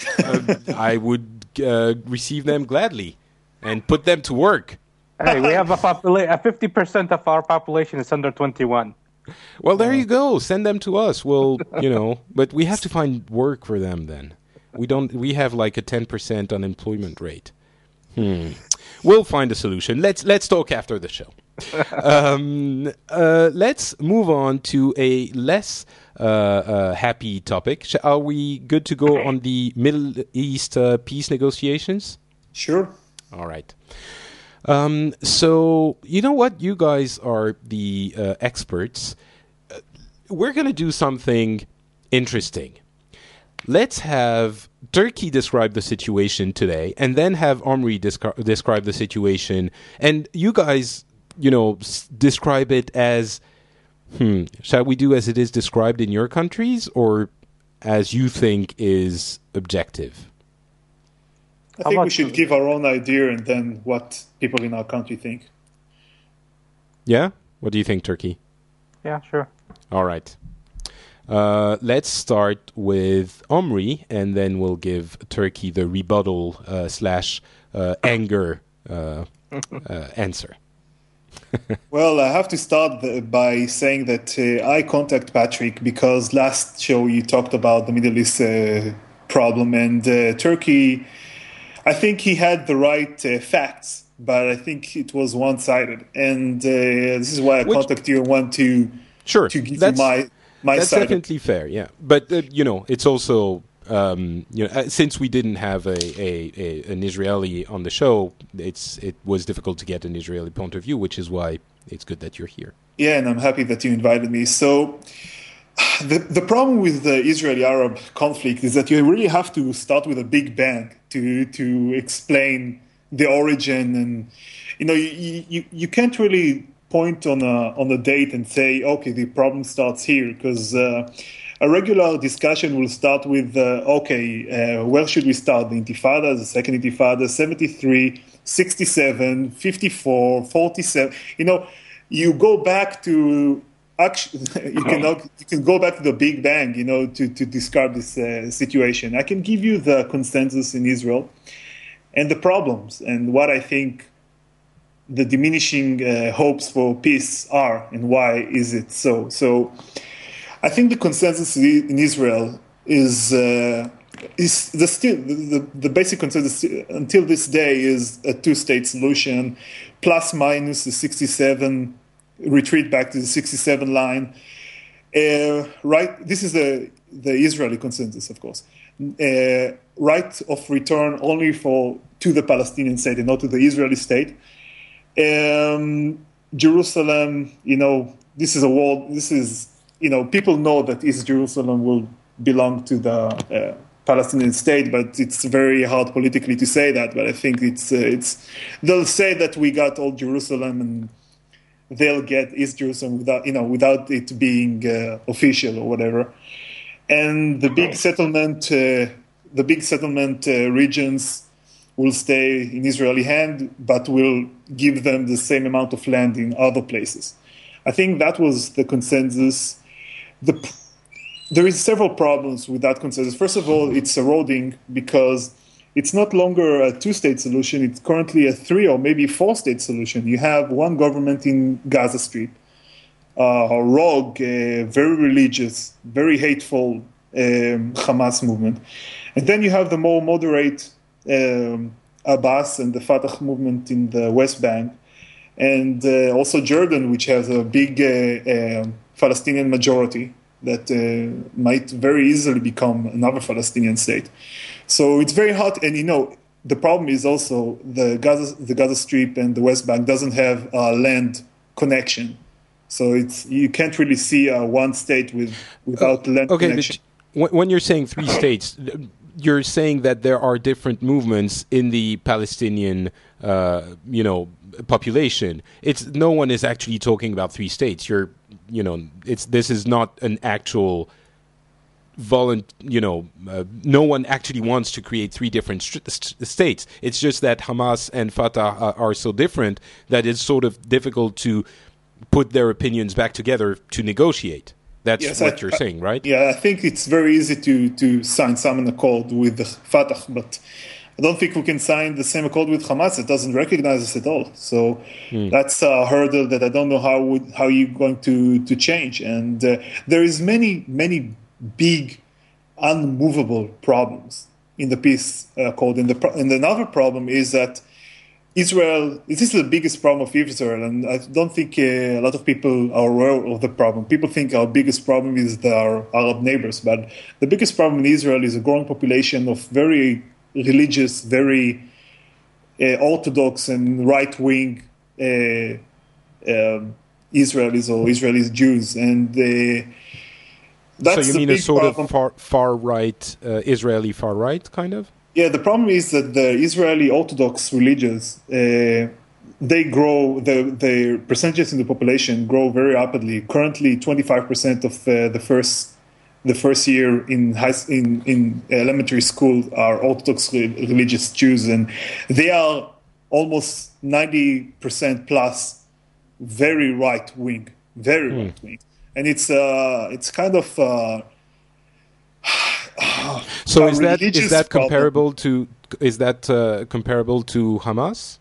I would receive them gladly and put them to work. Hey, we have 50% of our population is under 21. Well, there you go. Send them to us. Well, but we have to find work for them then. We have like a 10% unemployment rate. We'll find a solution. Let's talk after the show. Let's move on to a less happy topic. Are we good to go on the Middle East peace negotiations? Sure. All right. So, you know what? You guys are the experts. We're going to do something interesting. Let's have Turkey describe the situation today, and then have Omri describe the situation. And you guys, describe it as, shall we do as it is described in your countries, or as you think is objective? I think we should give our own idea and then what people in our country think. Yeah? What do you think, Turkey? Yeah, sure. All right. Let's start with Omri, and then we'll give Turkey the rebuttal / anger answer. Well, I have to start by saying that I contact Patrick because last show you talked about the Middle East problem, and Turkey, I think he had the right facts, but I think it was one-sided. And this is why I contact you and want to give you my that's side. That's definitely fair, yeah. But, it's also, since we didn't have an Israeli on the show, it was difficult to get an Israeli point of view, which is why it's good that you're here. Yeah, and I'm happy that you invited me. So the problem with the Israeli-Arab conflict is that you really have to start with a big bang to explain the origin, and you can't really point on a date and say, okay, the problem starts here, because a regular discussion will start with, where should we start? The Intifada, the second Intifada, 73, 67, 54, 47. You go back to you can go back to the Big Bang, to describe this situation. I can give you the consensus in Israel and the problems and what I think the diminishing hopes for peace are and why is it so. So I think the consensus in Israel is the basic consensus until this day is a two-state solution, plus minus the 67, retreat back to the 67 line. Right, this is the Israeli consensus, of course. Right of return only to the Palestinian state and not to the Israeli state. Jerusalem, this is a war. This is, people know that East Jerusalem will belong to the Palestinian state, but it's very hard politically to say that. But I think it's they'll say that we got all Jerusalem and they'll get East Jerusalem without it being official or whatever. And the big settlement regions will stay in Israeli hand, but will give them the same amount of land in other places. I think that was the consensus. There is several problems with that consensus. First of all, it's eroding because it's not longer a two-state solution. It's currently a 3 or maybe 4-state solution. You have one government in Gaza Strip, a rogue, very religious, very hateful Hamas movement. And then you have the more moderate Abbas and the Fatah movement in the West Bank. And also Jordan, which has a big Palestinian majority that might very easily become another Palestinian state. So it's very hard, and the problem is also the Gaza Strip and the West Bank doesn't have a land connection, so you can't really see one state without land connection. But when you're saying 3 states, you're saying that there are different movements in the Palestinian, population. No one is actually talking about 3 states. This is not an actual no one actually wants to create 3 different states. It's just that Hamas and Fatah are so different that it's sort of difficult to put their opinions back together to negotiate. That's what you're saying, right? Yeah, I think it's very easy to sign some accord with the Fatah, but I don't think we can sign the same accord with Hamas. It doesn't recognize us at all. So that's a hurdle that I don't know how you're going to change. And there is many big, unmovable problems in the peace accord. And another problem is that Israel, this is the biggest problem of Israel, and I don't think a lot of people are aware of the problem. People think our biggest problem is our Arab neighbors, but the biggest problem in Israel is a growing population of very religious, very orthodox and right-wing Israelis or Israeli Jews, and that's so you mean the a big sort problem. of far right, Israeli far right kind of? Yeah, the problem is that the Israeli Orthodox religions, they grow, the percentages in the population grow very rapidly. Currently, 25% of the first year in elementary school are Orthodox religious Jews, and they are almost 90% plus very right wing, and it's kind of. So is that religious comparable to Hamas?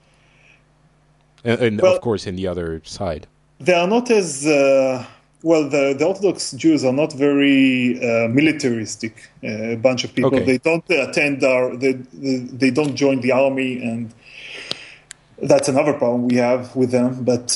And Well, of course, in the other side. they are not as well. The Orthodox Jews are not very militaristic bunch of people. Okay. They don't attend they don't join the army, and that's another problem we have with them. But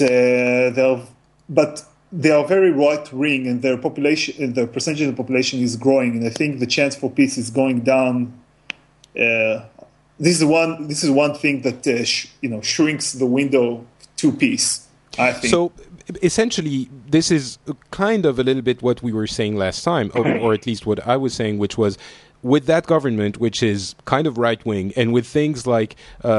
they are very right wing, and their population, the percentage of the population is growing, and I think the chance for peace is going down. This is one thing that shrinks the window to peace, I think. So essentially, this is kind of a little bit what we were saying last time, or at least what I was saying, which was with that government, which is kind of right wing, and with things like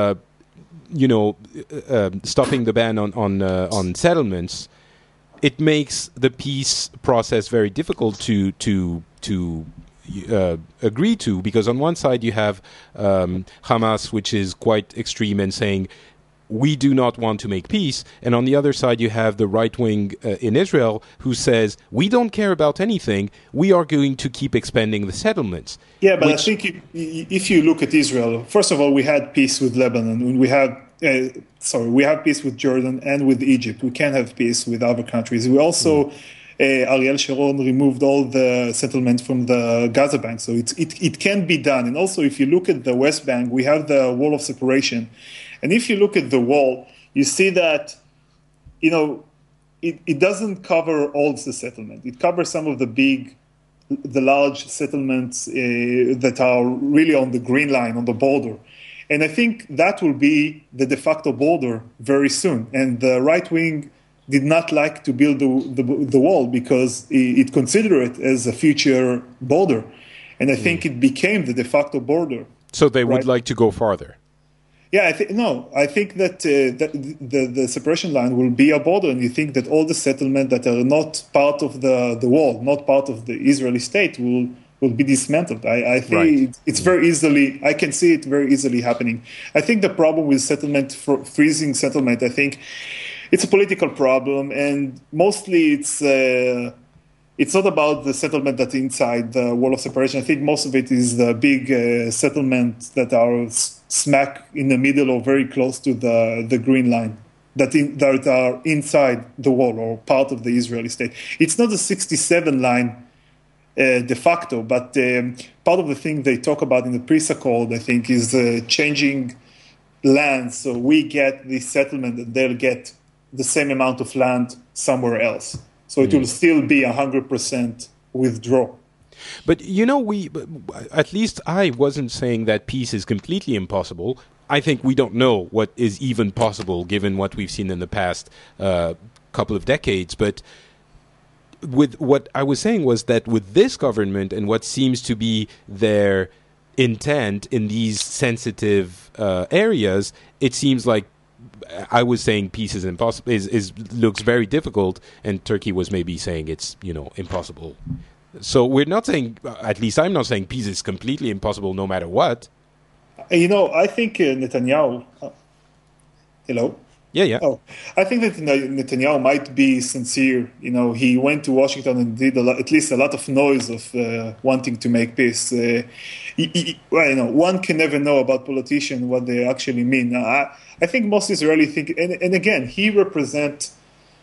stopping the ban on settlements, it makes the peace process very difficult to agree to, because on one side you have Hamas, which is quite extreme and saying we do not want to make peace, and on the other side you have the right wing in Israel who says we don't care about anything, we are going to keep expanding the settlements. Yeah, but I think if you look at Israel, first of all, we had peace with Lebanon, we have peace with Jordan and with Egypt. We can't have peace with other countries. We also, Ariel Sharon removed all the settlements from the Gaza Bank, so it can be done. And also, if you look at the West Bank, we have the wall of separation. And if you look at the wall, you see that, it doesn't cover all the settlement. It covers some of the large settlements that are really on the green line, on the border. And I think that will be the de facto border very soon. And the right wing did not like to build the wall because it considered it as a future border. And I think it became the de facto border. So they would like to go farther. Yeah, I think that the separation line will be a border, and you think that all the settlements that are not part of the wall, not part of the Israeli state, will be dismantled. I think it's very easily. I can see it very easily happening. I think the problem with freezing settlement, I think it's a political problem, and mostly it's not about the settlement that's inside the wall of separation. I think most of it is the big settlements that are smack in the middle or very close to the green line that are inside the wall or part of the Israeli state. It's not a 67 line de facto, but part of the thing they talk about in the peace accord, I think, is changing land. So we get the settlement and they'll get the same amount of land somewhere else. So it will still be 100% withdraw. But, at least I wasn't saying that peace is completely impossible. I think we don't know what is even possible given what we've seen in the past couple of decades. But with what I was saying was that with this government and what seems to be their intent in these sensitive areas, it seems like I was saying peace is impossible, looks very difficult, and Turkey was maybe saying it's impossible. So we're not saying, at least I'm not saying peace is completely impossible no matter what. I think Netanyahu. Hello. Yeah. Oh, I think that Netanyahu might be sincere. He went to Washington and did at least a lot of noise of wanting to make peace. One can never know about politicians what they actually mean. I think most Israelis think, and again, he represents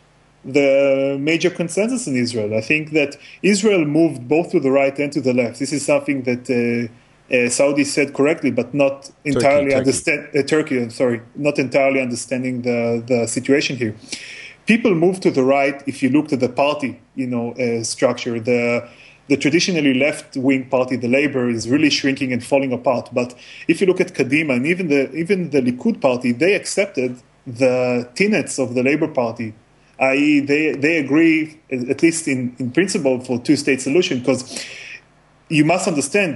the major consensus in Israel. I think that Israel moved both to the right and to the left. This is something that Saudi said correctly, but not entirely Turkey. not entirely understanding the situation here. People move to the right. If you look at the party, structure, the traditionally left-wing party, the Labour, is really shrinking and falling apart. But if you look at Kadima and even the Likud party, they accepted the tenets of the Labour Party, i.e., they agree, at least in principle, for two-state solution. Because you must understand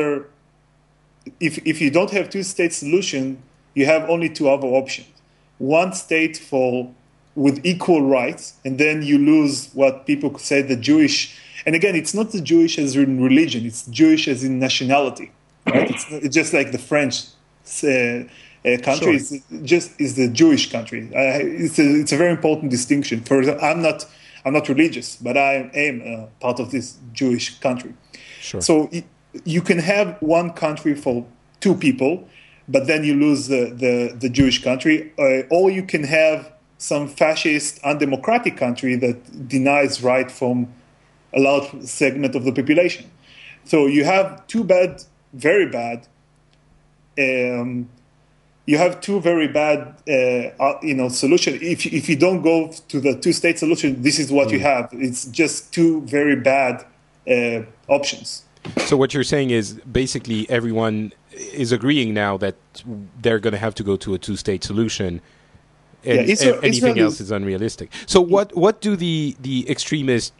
if you don't have two-state solution, you have only two other options: one state with equal rights, and then you lose what people say the Jewish. And again, it's not the Jewish as in religion; it's Jewish as in nationality. Right? It's just like the French country. Sure. Is the Jewish country. It's a very important distinction. For example, I'm not religious, but I am part of this Jewish country. Sure. So you can have one country for two people, but then you lose the Jewish country, or you can have some fascist, undemocratic country that denies right from a large segment of the population. So you have very bad. You have two very bad, solutions. If you don't go to the two-state solution, this is what you have. It's just two very bad options. So what you're saying is basically everyone is agreeing now that they're going to have to go to a two-state solution. And anything else is unrealistic. So what do the extremist,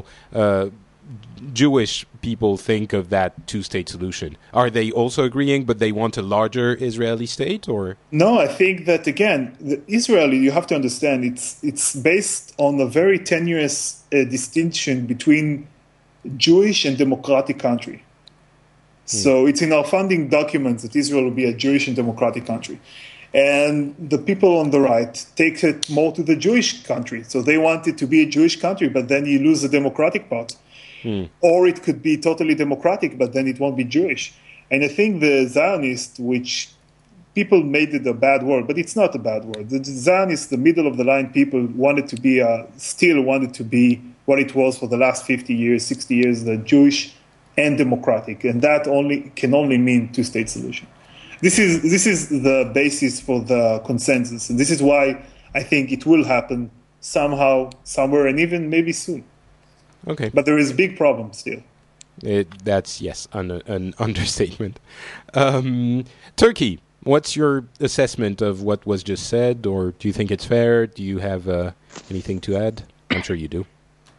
Jewish people think of that two-state solution? Are they also agreeing, but they want a larger Israeli state, or? No, I think that, again, the Israeli, you have to understand, it's based on a very tenuous distinction between Jewish and democratic country. So it's in our founding documents that Israel will be a Jewish and democratic country. And the people on the right take it more to the Jewish country. So they want it to be a Jewish country, but then you lose the democratic part. Or it could be totally democratic, but then it won't be Jewish. And I think the Zionists, which people made it a bad word, but it's not a bad word. The Zionists, the middle-of-the-line people, still wanted to be what it was for the last 50 years, 60 years, the Jewish and democratic. And that can only mean two-state solution. This is the basis for the consensus. And this is why I think it will happen somehow, somewhere, and even maybe soon. Okay. But there is a big problem still. That's, yes, an understatement. Turkey, what's your assessment of what was just said, or do you think it's fair? Do you have anything to add? I'm sure you do.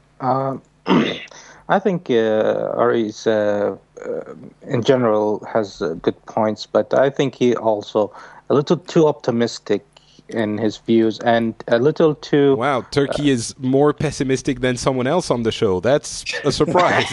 I think Ari's in general has good points, but I think he also a little too optimistic in his views and a little too... Wow, Turkey is more pessimistic than someone else on the show. That's a surprise.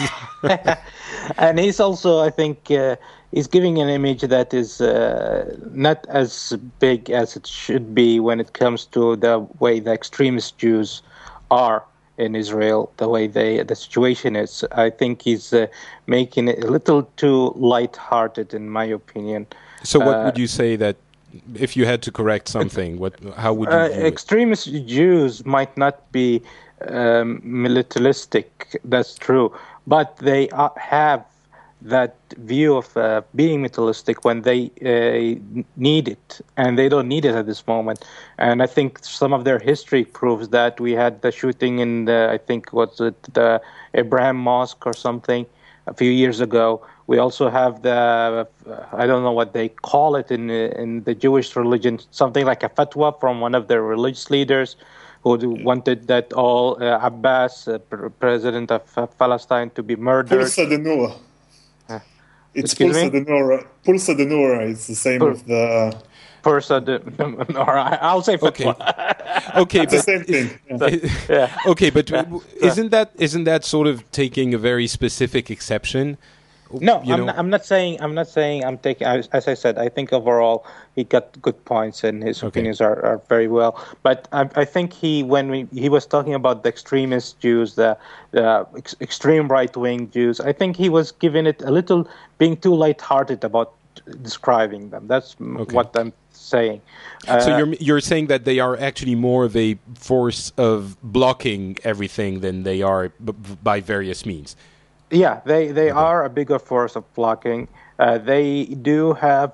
And he's also, I think, he's giving an image that is not as big as it should be when it comes to the way the extremist Jews are in Israel, the way the situation is. I think he's making it a little too light-hearted, in my opinion. So what would you say that, if you had to correct something, how would you view extremist Jews might not be militaristic, that's true, but they have that view of being militaristic when they need it, and they don't need it at this moment. And I think some of their history proves that. We had the shooting in the Abraham Mosque or something a few years ago. We also have I don't know what they call it in the Jewish religion, something like a fatwa from one of their religious leaders who wanted that all Abbas, president of Palestine, to be murdered. Pulsa de Noor. It's Pulsa de Noor. Pulsa de Noor is the same with the... Pulsa de Noor. I'll say fatwa. Okay, it's the same thing. Yeah. Okay, but isn't that sort of taking a very specific exception? No, I'm not saying I'm taking. As I said, I think overall he got good points and his opinions are very well. But I think when he was talking about the extremist Jews, the extreme right wing Jews, I think he was giving it a little, being too lighthearted about describing them. That's what I'm saying. So you're saying that they are actually more of a force of blocking everything than they are by various means. Yeah, they are a bigger force of blocking. They do have.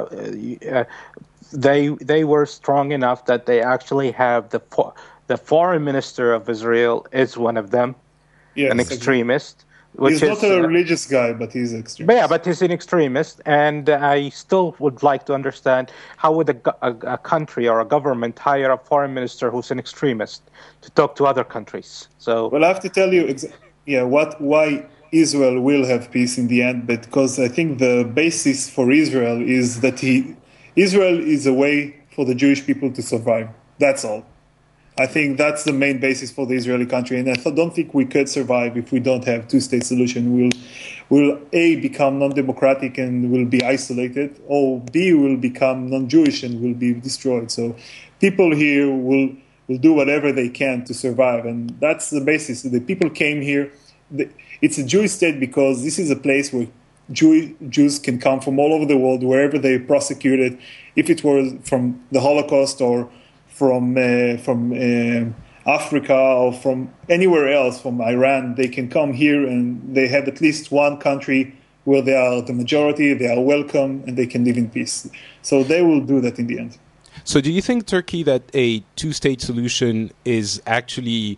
They were strong enough that they actually have the foreign minister of Israel is one of them, Yes, an extremist. Which he's not a religious guy, but he's extremist. But yeah, but he's an extremist, and I still would like to understand how would a country or a government hire a foreign minister who's an extremist to talk to other countries? So, well, I have to tell you, why Israel will have peace in the end, because I think the basis for Israel is that Israel is a way for the Jewish people to survive. That's all. I think that's the main basis for the Israeli country, and I don't think we could survive if we don't have two-state solution. We'll A, become non-democratic and will be isolated, or B, will become non-Jewish and will be destroyed. So people here will do whatever they can to survive, and that's the basis. The people came here. It's a Jewish state because this is a place where Jews can come from all over the world, wherever they prosecuted, if it was from the Holocaust or from Africa or from anywhere else, from Iran, they can come here and they have at least one country where they are the majority, they are welcome, and they can live in peace. So they will do that in the end. So do you think, Turkey, that a two-state solution is actually,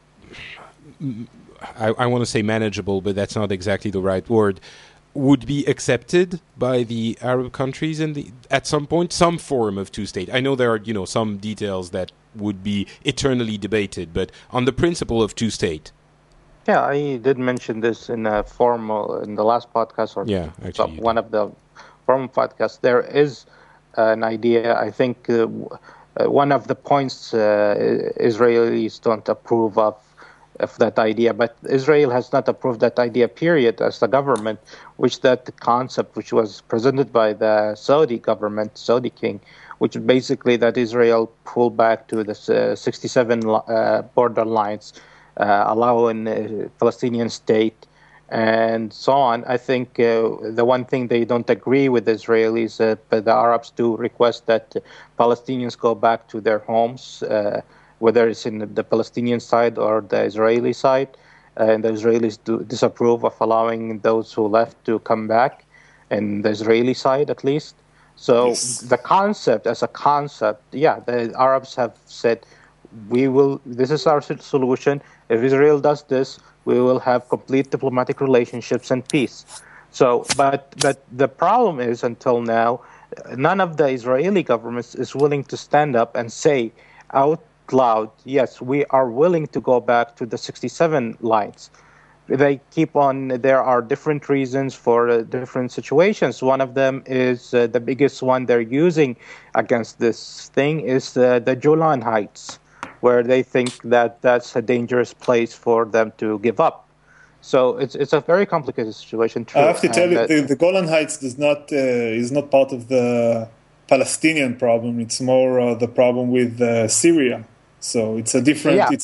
I want to say manageable, but that's not exactly the right word, would be accepted by the Arab countries at some point, some form of two-state? I know there are, some details that would be eternally debated, but on the principle of two-state. Yeah, I did mention this in the last podcast, one of the formal podcasts. There is an idea. I think one of the points Israelis don't approve of that idea, but Israel has not approved that idea, period, as the government, that concept which was presented by the Saudi government, Saudi king, which basically that Israel pull back to the 67 border lines, allowing a Palestinian state, and so on. I think the one thing they don't agree with Israelis, but the Arabs do request that Palestinians go back to their homes, whether it's in the Palestinian side or the Israeli side. And the Israelis do disapprove of allowing those who left to come back, and the Israeli side at least. So yes. The concept, the Arabs have said, this is our solution. If Israel does this, we will have complete diplomatic relationships and peace. So, but the problem is, until now, none of the Israeli governments is willing to stand up and say out loud, yes, we are willing to go back to the 67 lines. They keep on, there are different reasons for different situations. One of them is the biggest one they're using against this thing is the Golan Heights, where they think that that's a dangerous place for them to give up. So it's a very complicated situation. I have to tell you, the Golan Heights is not part of the Palestinian problem. It's more the problem with Syria. So it's a different. Yeah.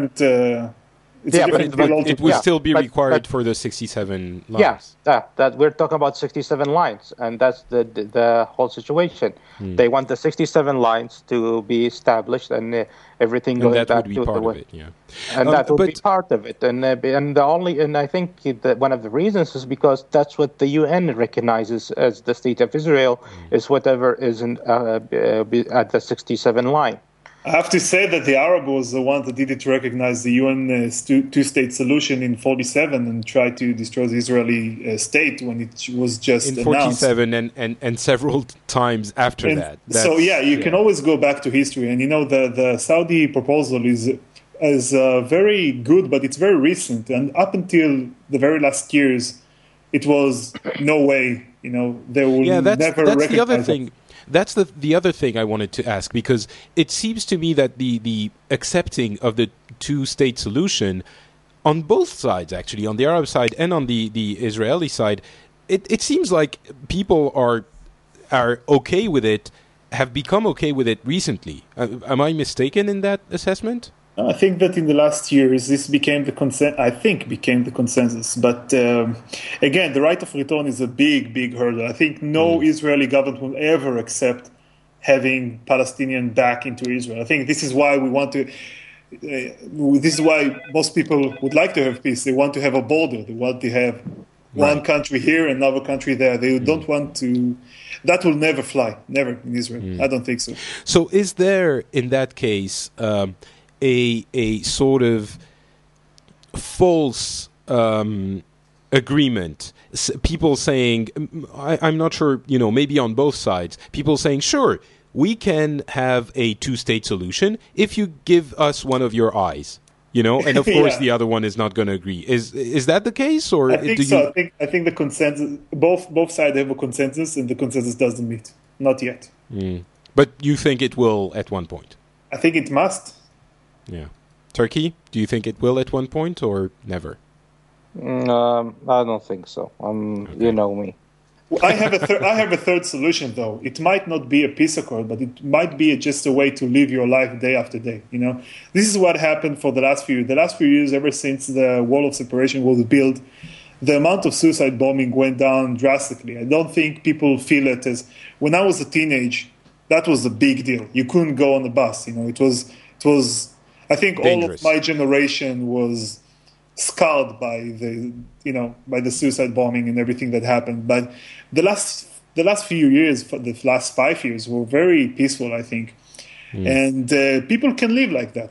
It would still be required for the 67 lines. Yeah, that we're talking about 67 lines, and that's the whole situation. They want the 67 lines to be established, and everything going back to the way. And that would be part of it. And I think that one of the reasons is because that's what the UN recognizes as the state of Israel is whatever is at the 67 line. I have to say that the Arab was the one that didn't recognize the UN two-state solution in 1947 and tried to destroy the Israeli state when it was just announced. In 1947 and several times after that. So you can always go back to history. And the Saudi proposal is very good, but it's very recent. And up until the very last years, it was no way. They will never recognize the other thing. That's the other thing I wanted to ask, because it seems to me that the accepting of the two-state solution on both sides, actually, on the Arab side and on the Israeli side, it seems like people are okay with it, have become okay with it recently. Am I mistaken in that assessment? I think that in the last years, this became the consensus. But again, the right of return is a big, big hurdle. I think no Israeli government will ever accept having Palestinian back into Israel. I think this is why we want to. This is why most people would like to have peace. They want to have a border. They want to have one country here, another country there. They don't want to. That will never fly, never in Israel. I don't think so. So, is there in that case a sort of false agreement? People saying, I'm not sure, maybe on both sides. People saying, sure, we can have a two-state solution if you give us one of your eyes. And of course the other one is not going to agree. Is that the case, or I think so? I think the consensus. Both sides have a consensus, and the consensus doesn't meet. Not yet. But you think it will at one point? I think it must. Yeah. Turkey, do you think it will at one point, or never? I don't think so. Okay. You know me. I have a third solution, though. It might not be a peace accord, but it might be just a way to live your life day after day. This is what happened for the last few years. Ever since the wall of separation was built, the amount of suicide bombing went down drastically. I don't think people feel it as when I was a teenage. That was a big deal. You couldn't go on the bus. It was. I think dangerous. All of my generation was scarred by the suicide bombing and everything that happened. But the last few years, the last 5 years, were very peaceful, I think. And people can live like that.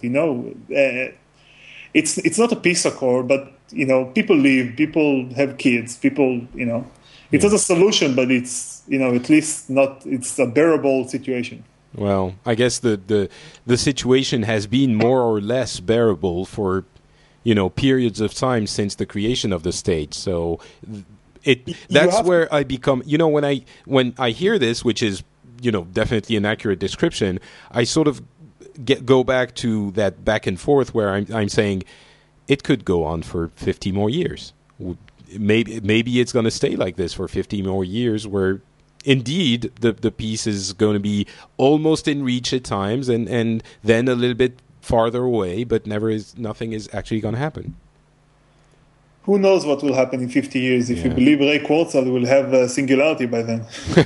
It's not a peace accord, but people live, people have kids, people. It's not a solution, but it's at least not. It's a bearable situation. Well, I guess the situation has been more or less bearable for periods of time since the creation of the state. So that's where I become, when I hear this, which is, definitely an accurate description, I sort of go back to that back and forth where I'm saying it could go on for 50 more years. Maybe it's going to stay like this for 50 more years, where indeed the peace is going to be almost in reach at times, and then a little bit farther away, but nothing is actually going to happen. Who knows what will happen in 50 years? If you believe Ray Kurzweil, we'll have a singularity by then.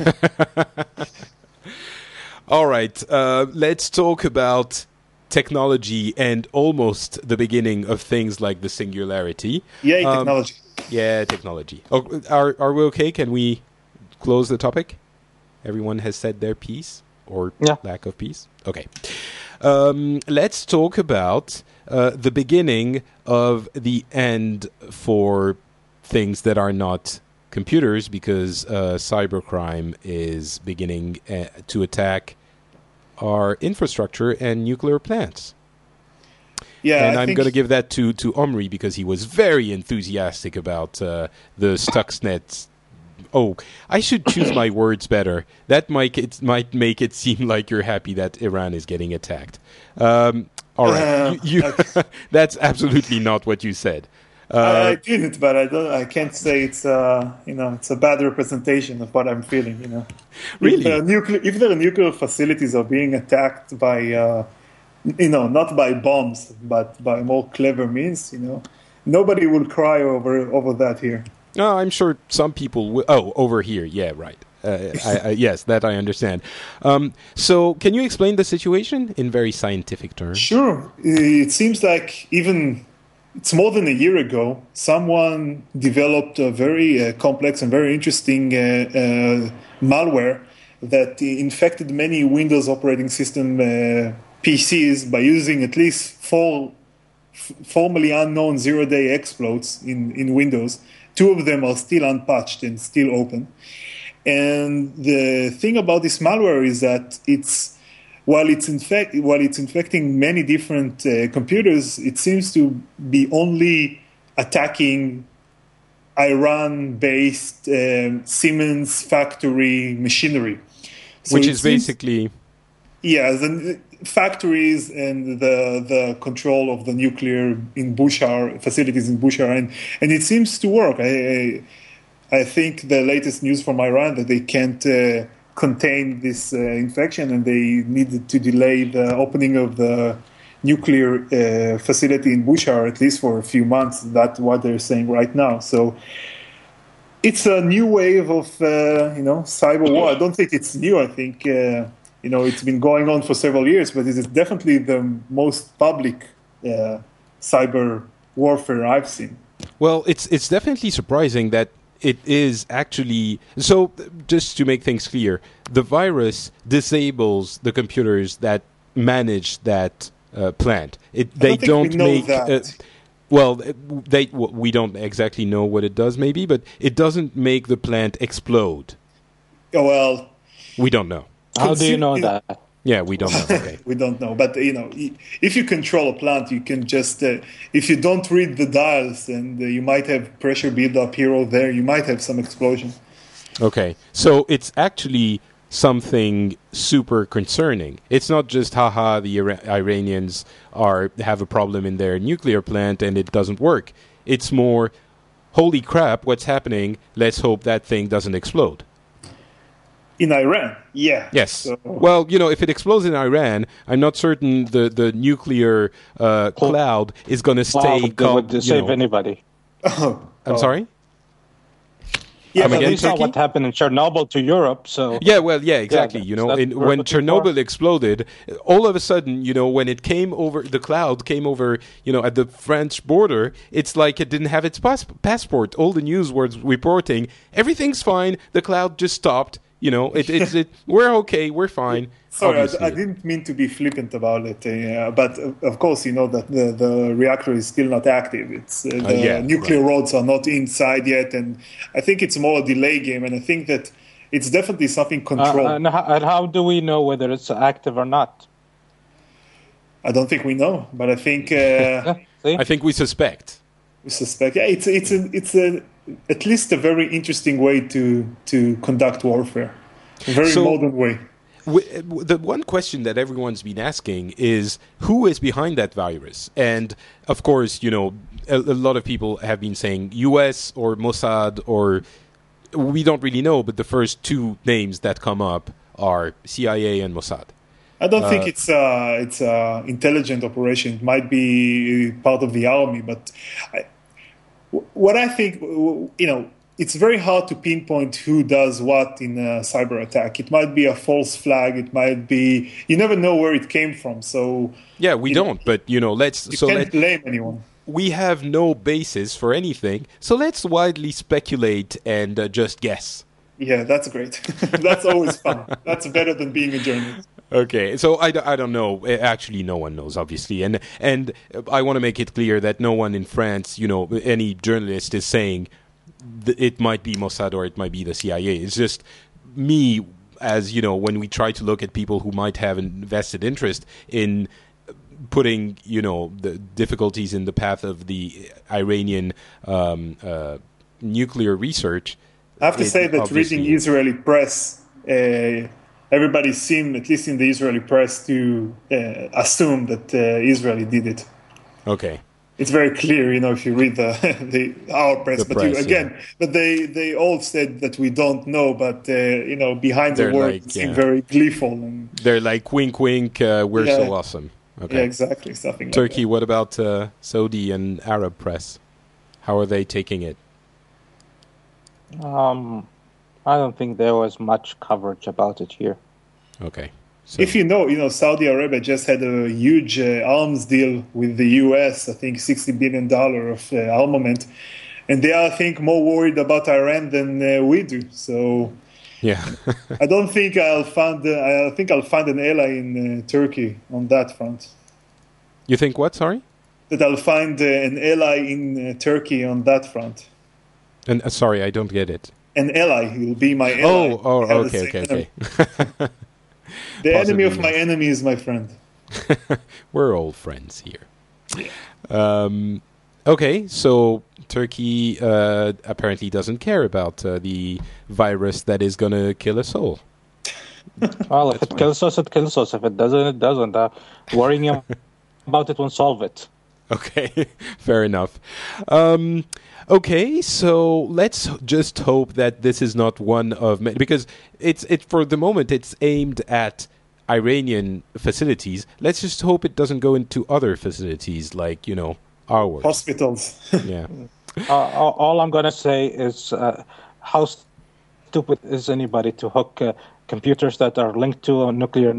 All right, let's talk about technology and almost the beginning of things like the singularity. Yay, technology. Yeah, technology. Oh, are we okay? Can we close the topic? Everyone has said their piece, or lack of peace? Okay. Let's talk about the beginning of the end for things that are not computers, because cybercrime is beginning to attack our infrastructure and nuclear plants. Yeah, and I'm going to give that to Omri, because he was very enthusiastic about the Stuxnet. Oh, I should choose my words better. That might make it seem like you're happy that Iran is getting attacked. All right, that's absolutely not what you said. I didn't, but I can't say it's it's a bad representation of what I'm feeling. Really, if the nuclear facilities are being attacked by not by bombs, but by more clever means, nobody will cry over that here. No, I'm sure some people will. Oh, over here. Yeah, right. Yes, that I understand. So can you explain the situation in very scientific terms? Sure. It seems like it's more than a year ago, someone developed a very complex and very interesting malware that infected many Windows operating system PCs by using at least four formerly unknown zero-day exploits in Windows. 2 of them are still unpatched and still open. And the thing about this malware is that while it's infecting many different computers, it seems to be only attacking Iran-based Siemens factory machinery. So which is basically... Yeah, the factories and the control of the nuclear in Bushehr, facilities in Bushehr, and it seems to work. I think the latest news from Iran that they can't contain this infection, and they needed to delay the opening of the nuclear facility in Bushehr at least for a few months. That's what they're saying right now. So it's a new wave of cyber war. I don't think it's new. I think it's been going on for several years, but it is definitely the most public cyber warfare I've seen. Well, it's definitely surprising that it is actually so. Just to make things clear, the virus disables the computers that manage that plant. They don't make. Well, we don't exactly know what it does, maybe, but it doesn't make the plant explode. Oh, well, we don't know. How do you know that? Yeah, we don't know. Okay. We don't know. But, if you control a plant, you can just, if you don't read the dials and you might have pressure build-up here or there, you might have some explosion. Okay. So it's actually something super concerning. It's not just, haha, the Iranians have a problem in their nuclear plant and it doesn't work. It's more, holy crap, what's happening? Let's hope that thing doesn't explode. In Iran, yeah. Yes. So. Well, if it explodes in Iran, I'm not certain the nuclear cloud is going to stay calm. Would save anybody. I'm sorry? Yeah, but we saw what happened in Chernobyl to Europe, so... Yeah, well, yeah, exactly. When Chernobyl exploded, all of a sudden, when it came over, the cloud came over, at the French border, it's like it didn't have its passport. All the news was reporting, everything's fine, the cloud just stopped. We're okay, we're fine. Sorry, I didn't mean to be flippant about it, but of course, that the reactor is still not active. It's the nuclear rods are not inside yet, and I think it's more a delay game. And I think that it's definitely something controlled. And how do we know whether it's active or not? I don't think we know, but I think I think we suspect. We suspect. Yeah, it's at least a very interesting way to conduct warfare. A very modern way. The one question that everyone's been asking is who is behind that virus? And, of course, a lot of people have been saying U.S. or Mossad, or we don't really know, but the first two names that come up are CIA and Mossad. I don't think it's a intelligent operation. It might be part of the army, but what I think, it's very hard to pinpoint who does what in a cyber attack. It might be a false flag. It might be, you never know where it came from. So yeah, we don't. But let's can't blame anyone. We have no basis for anything, so let's widely speculate and just guess. Yeah, that's great. That's always fun. That's better than being a journalist. Okay, so I don't know. Actually, no one knows, obviously. And I want to make it clear that no one in France, any journalist is saying it might be Mossad or it might be the CIA. It's just me, as, when we try to look at people who might have invested interest in putting, the difficulties in the path of the Iranian nuclear research. I have to say that reading Israeli press, everybody seemed, at least in the Israeli press, to assume that Israel did it. Okay. It's very clear, if you read our press. But they all said that we don't know, but behind the words, it seemed very gleeful. And they're like, wink, wink, we're so awesome. Okay. Yeah, exactly, something like Turkey, that. what about Saudi and Arab press? How are they taking it? I don't think there was much coverage about it here. Okay. So. If Saudi Arabia just had a huge arms deal with the U.S., I think $60 billion of armament, and they are, I think, more worried about Iran than we do. So, yeah, I don't think I'll find. I think I'll find an ally in Turkey on that front. You think what? Sorry. That I'll find an ally in Turkey on that front. And sorry, I don't get it. An ally. He'll be my ally. Okay. The enemy of my enemy is my friend. We're all friends here. Yeah. Okay, so Turkey apparently doesn't care about the virus that is going to kill us all. Well, if it kills us, it kills us. If it doesn't, it doesn't. Worrying about it won't solve it. Okay, fair enough. Okay, so let's just hope that this is not one of many, because it's for the moment it's aimed at Iranian facilities. Let's just hope it doesn't go into other facilities like ours. Hospitals. Yeah. All I'm going to say is how stupid is anybody to hook computers that are linked to a nuclear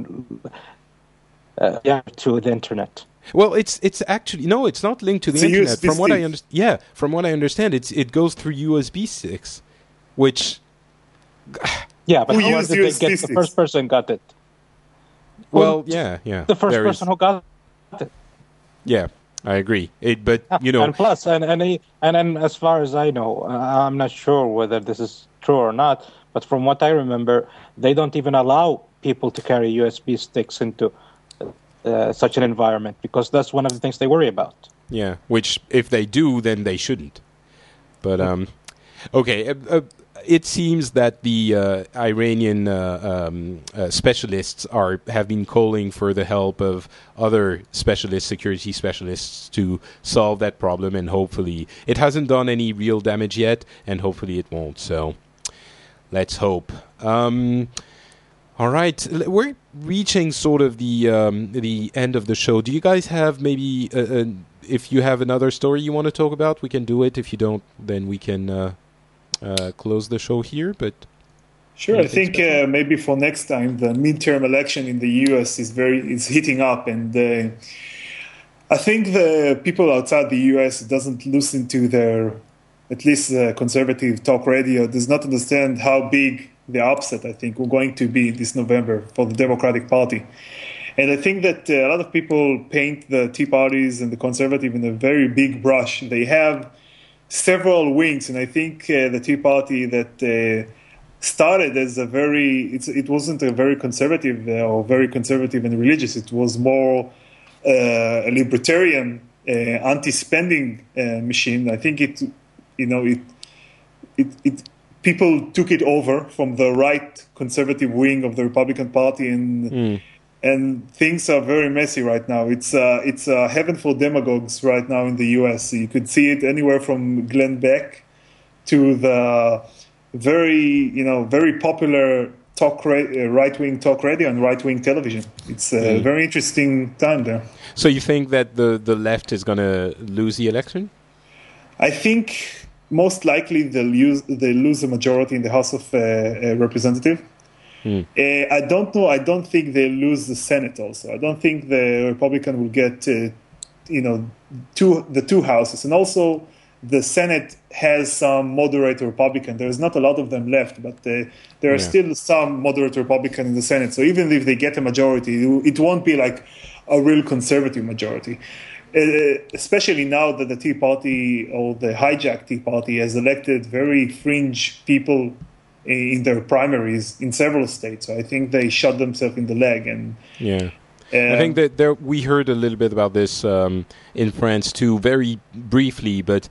to the internet? Well, it's actually it's not linked to the internet. From what I understand, it goes through USB sticks. which... Yeah, but Who how used did they your get the statistics? first person got it? Well, yeah. The first there is- person who got it. Yeah, I agree. But, you know... And plus, and then as far as I know, I'm not sure whether this is true or not, but from what I remember, they don't even allow people to carry USB sticks into such an environment, because that's one of the things they worry about. Yeah, which if they do, then they shouldn't. But okay, it seems that the Iranian specialists have been calling for the help of other specialists, security specialists, to solve that problem, and hopefully it hasn't done any real damage yet, and hopefully it won't. So let's hope. All right, we're reaching sort of the end of the show. Do you guys have maybe, if you have another story you want to talk about, we can do it. If you don't, then we can close the show here. But sure, I think maybe for next time, the midterm election in the U.S. is heating up, and I think the people outside the U.S. doesn't listen to their, at least conservative talk radio, does not understand how big the upset, I think, we're going to be this November for the Democratic Party. And I think that a lot of people paint the Tea Parties and the Conservative in a very big brush. They have several wings, and I think the Tea Party that started as it wasn't a very conservative or very conservative and religious. It was more a libertarian, anti-spending machine. I think it people took it over from the right conservative wing of the Republican Party, and things are very messy right now. It's a heaven for demagogues right now in the U.S. You could see it anywhere from Glenn Beck to the very popular right-wing talk radio and right-wing television. It's a very interesting time there. So you think that the left is going to lose the election? I think most likely they lose a majority in the House of Representatives. I don't know. I don't think they lose the Senate also. I don't think the Republican will get the two houses. And also the Senate has some moderate Republican. There's not a lot of them left, but there are still some moderate Republican in the Senate. So even if they get a majority, it won't be like a real conservative majority. Especially now that the Tea Party or the hijacked Tea Party has elected very fringe people in their primaries in several states. So I think they shot themselves in the leg. And I think that we heard a little bit about this in France too, very briefly. But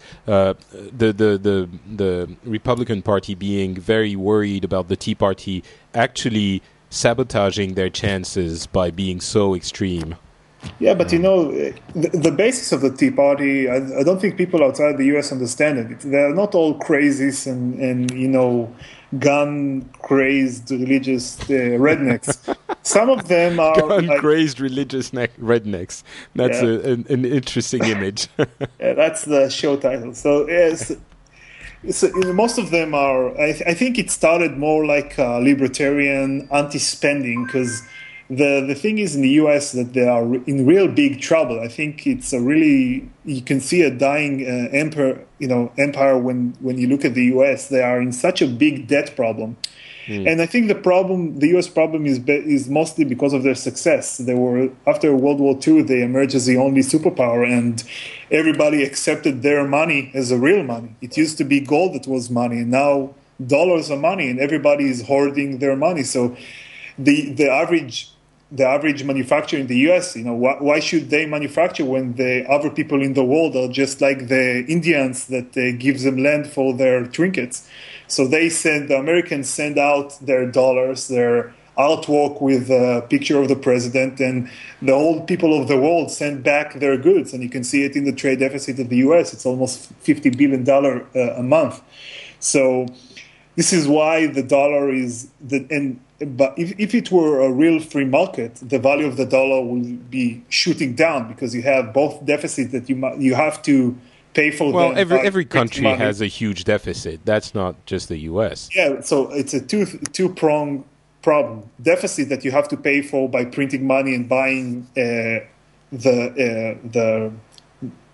the Republican Party being very worried about the Tea Party actually sabotaging their chances by being so extreme. Yeah, but the basis of the Tea Party, I don't think people outside the U.S. understand it. They're not all crazies and gun-crazed religious rednecks. Some of them are gun-crazed religious rednecks. That's an interesting image. That's the show title. So yes. So most of them are. I think it started more like libertarian anti-spending, because the thing is in the U.S. that they are in real big trouble. I think it's you can see a dying empire when you look at the U.S. They are in such a big debt problem. And I think the U.S. problem is mostly because of their success. They were, after World War II, they emerged as the only superpower, and everybody accepted their money as a real money. It used to be gold that was money, and now dollars are money, and everybody is hoarding their money. So the average manufacturer in the U.S., why should they manufacture when the other people in the world are just like the Indians that gives them land for their trinkets? So the Americans send out their dollars, their artwork with a picture of the president, and the whole people of the world send back their goods. And you can see it in the trade deficit of the U.S. It's almost $50 billion a month. So this is why the dollar but if it were a real free market, the value of the dollar would be shooting down, because you have both deficits that you have to pay for. Well, every country has a huge deficit. That's not just the U.S. Yeah, so it's a two-pronged problem. Deficit that you have to pay for by printing money and buying the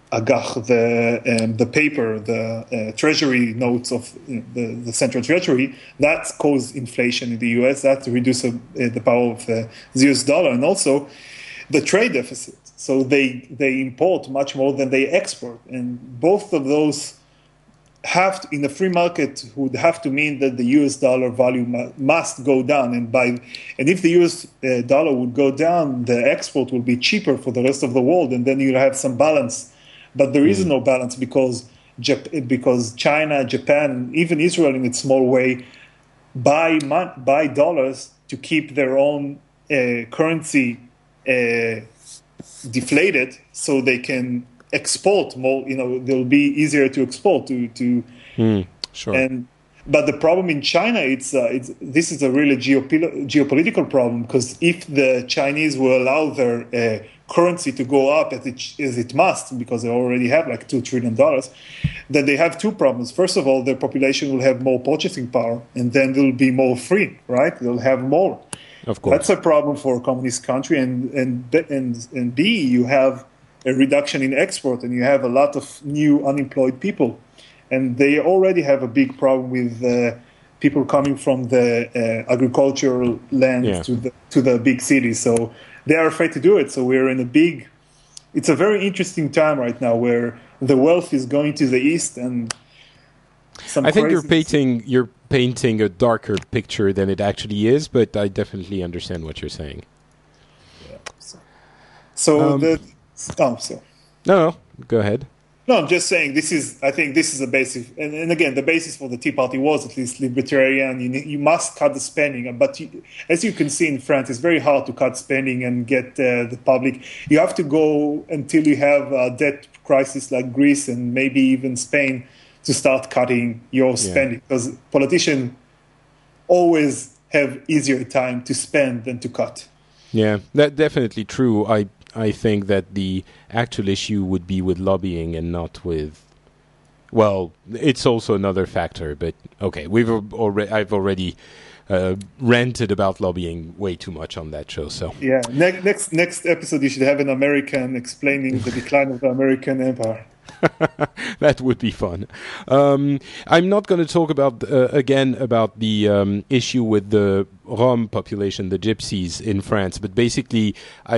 agach, the paper, the treasury notes of the central treasury, that caused inflation in the U.S. That reduced the power of the US dollar, and also the trade deficit. So they import much more than they export, and both of those have to, in a free market, would have to mean that the US dollar value must go down, and if the US dollar would go down, the export will be cheaper for the rest of the world, and then you'll have some balance. But there is no balance because China, Japan, even Israel in its small way, buy dollars to keep their own currency deflated, so they can export more. They'll be easier to export Sure. But the problem in China, this is a really geopolitical problem, because if the Chinese will allow their currency to go up as it must, because they already have like $2 trillion, then they have two problems. First of all, their population will have more purchasing power, and then they'll be more free, right? They'll have more. Of course. That's a problem for a communist country, and B, you have a reduction in export, and you have a lot of new unemployed people. And they already have a big problem with people coming from the agricultural land to the big cities. So they are afraid to do it. So we're in it's a very interesting time right now where the wealth is going to the east, and I think you're painting a darker picture than it actually is, but I definitely understand what you're saying. Yeah. No, go ahead. No, I'm just saying I think this is a basis. And again, the basis for the Tea Party was at least libertarian. You must cut the spending. But as you can see in France, it's very hard to cut spending and get the public. You have to go until you have a debt crisis like Greece and maybe even Spain to start cutting your spending. Because politicians always have easier time to spend than to cut. Yeah, that's definitely true. I think that the actual issue would be with lobbying and not with... Well, it's also another factor, but okay, I've already ranted about lobbying way too much on that show, so... Yeah, next episode you should have an American explaining the decline of the American empire. That would be fun. I'm not going to talk about the issue with the Rom population, the Gypsies in France, but basically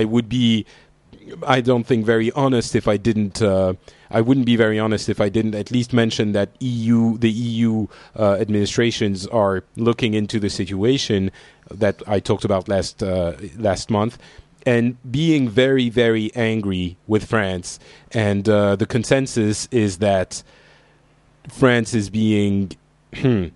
I don't think very honest if I didn't. I wouldn't be very honest if I didn't at least mention that the EU administrations are looking into the situation that I talked about last month, and being very, very angry with France. And the consensus is that France is being... The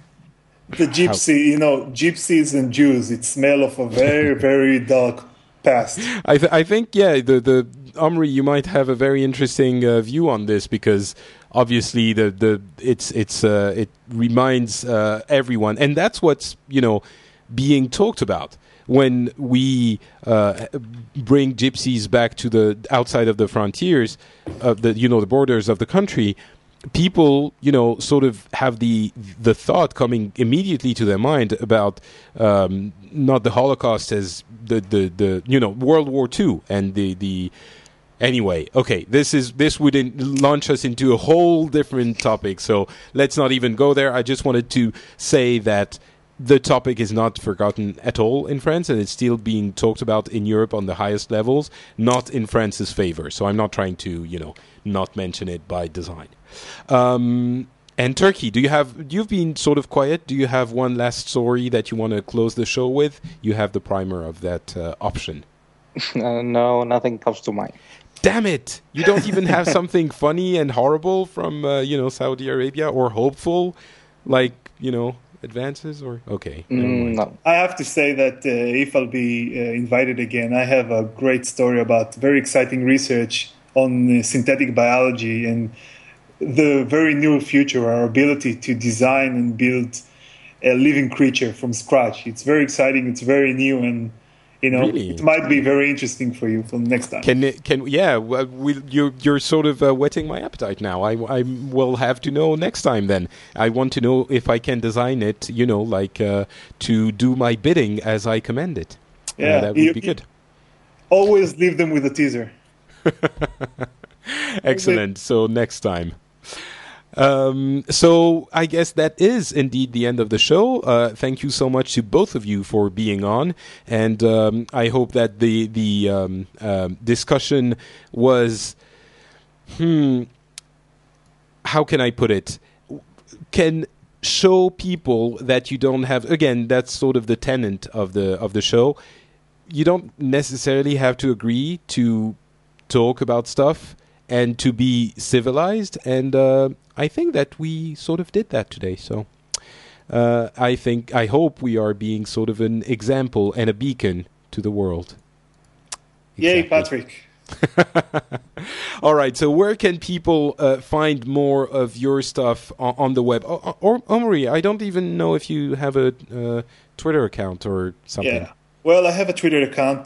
gypsies and Jews, it smell of a very, very dark past. I think, the Omri, you might have a very interesting view on this, because obviously it reminds everyone, and that's what's being talked about. When we bring gypsies back to the outside of the frontiers, the borders of the country, people, sort of have the thought coming immediately to their mind about not the Holocaust as the World War II and the. Anyway, okay, this would launch us into a whole different topic, so let's not even go there. I just wanted to say that the topic is not forgotten at all in France, and it's still being talked about in Europe on the highest levels, not in France's favor. So I'm not trying to, not mention it by design. And Turkey, you've been sort of quiet. Do you have one last story that you want to close the show with? You have the primer of that option. No, nothing comes to mind. Damn it! You don't even have something funny and horrible from, Saudi Arabia, or hopeful, like, advances, or okay? No. I have to say that if I'll be invited again, I have a great story about very exciting research on synthetic biology and the very near future, our ability to design and build a living creature from scratch. It's very exciting. It's very new, and really? It might be very interesting for you for next time. You're sort of whetting my appetite now. I will have to know next time then. I want to know if I can design it, to do my bidding as I command it. Yeah, that would be good. Always leave them with a teaser. Excellent. So next time. So I guess that is indeed the end of the show. Thank you so much to both of you for being on, and I hope that the discussion was, how can I put it? Can show people that you don't have. Again, that's sort of the tenet of the show. You don't necessarily have to agree to talk about stuff and to be civilized, and I think that we sort of did that today. So I hope we are being sort of an example and a beacon to the world. Yay, Patrick. All right, so where can people find more of your stuff on the web? Or Omri, I don't even know if you have a Twitter account or something. Yeah. Well, I have a Twitter account,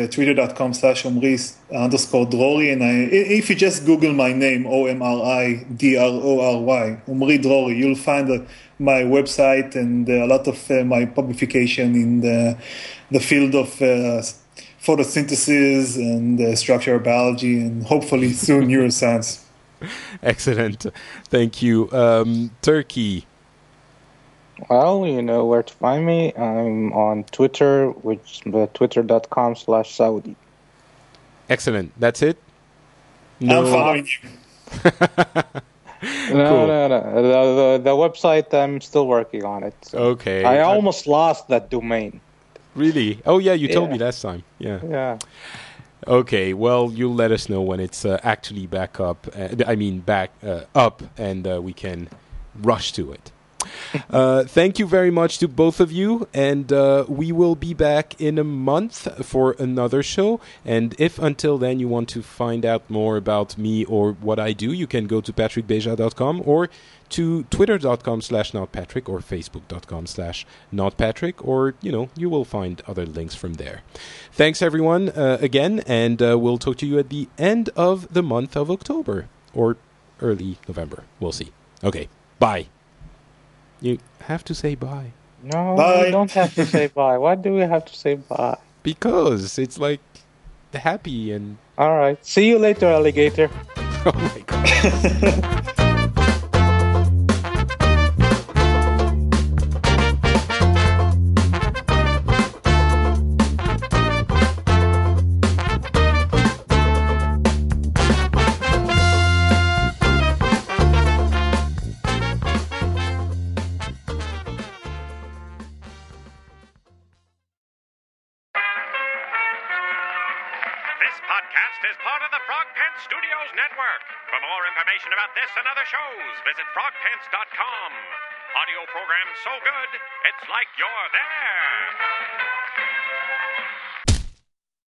twitter.com/Omri_Drory, and if you just Google my name, OMRIDRORY, Omri Drory, you'll find my website and a lot of my publication in the field of photosynthesis and structural biology, and hopefully soon neuroscience. Excellent. Thank you. Turkey. Well, you know where to find me. I'm on Twitter, which is twitter.com/Saudi. Excellent. That's it? No. I'm following you. No. The website, I'm still working on it. So okay. I almost lost that domain. Really? Oh, yeah, you told me last time. Yeah. Okay, well, you'll let us know when it's actually back up. Back up, and we can rush to it. Thank you very much to both of you, and we will be back in a month for another show. And if until then you want to find out more about me or what I do, you can go to patrickbeja.com or to twitter.com/notpatrick or facebook.com/notpatrick, or you will find other links from there. Thanks everyone again, and we'll talk to you at the end of the month of October or early November. We'll see. Okay, bye. You have to say bye. No, bye. We don't have to say bye. Why do we have to say bye? Because it's like happy and... All right. See you later, alligator. Oh my God. And other shows, visit frogpants.com. Audio program so good, it's like you're there.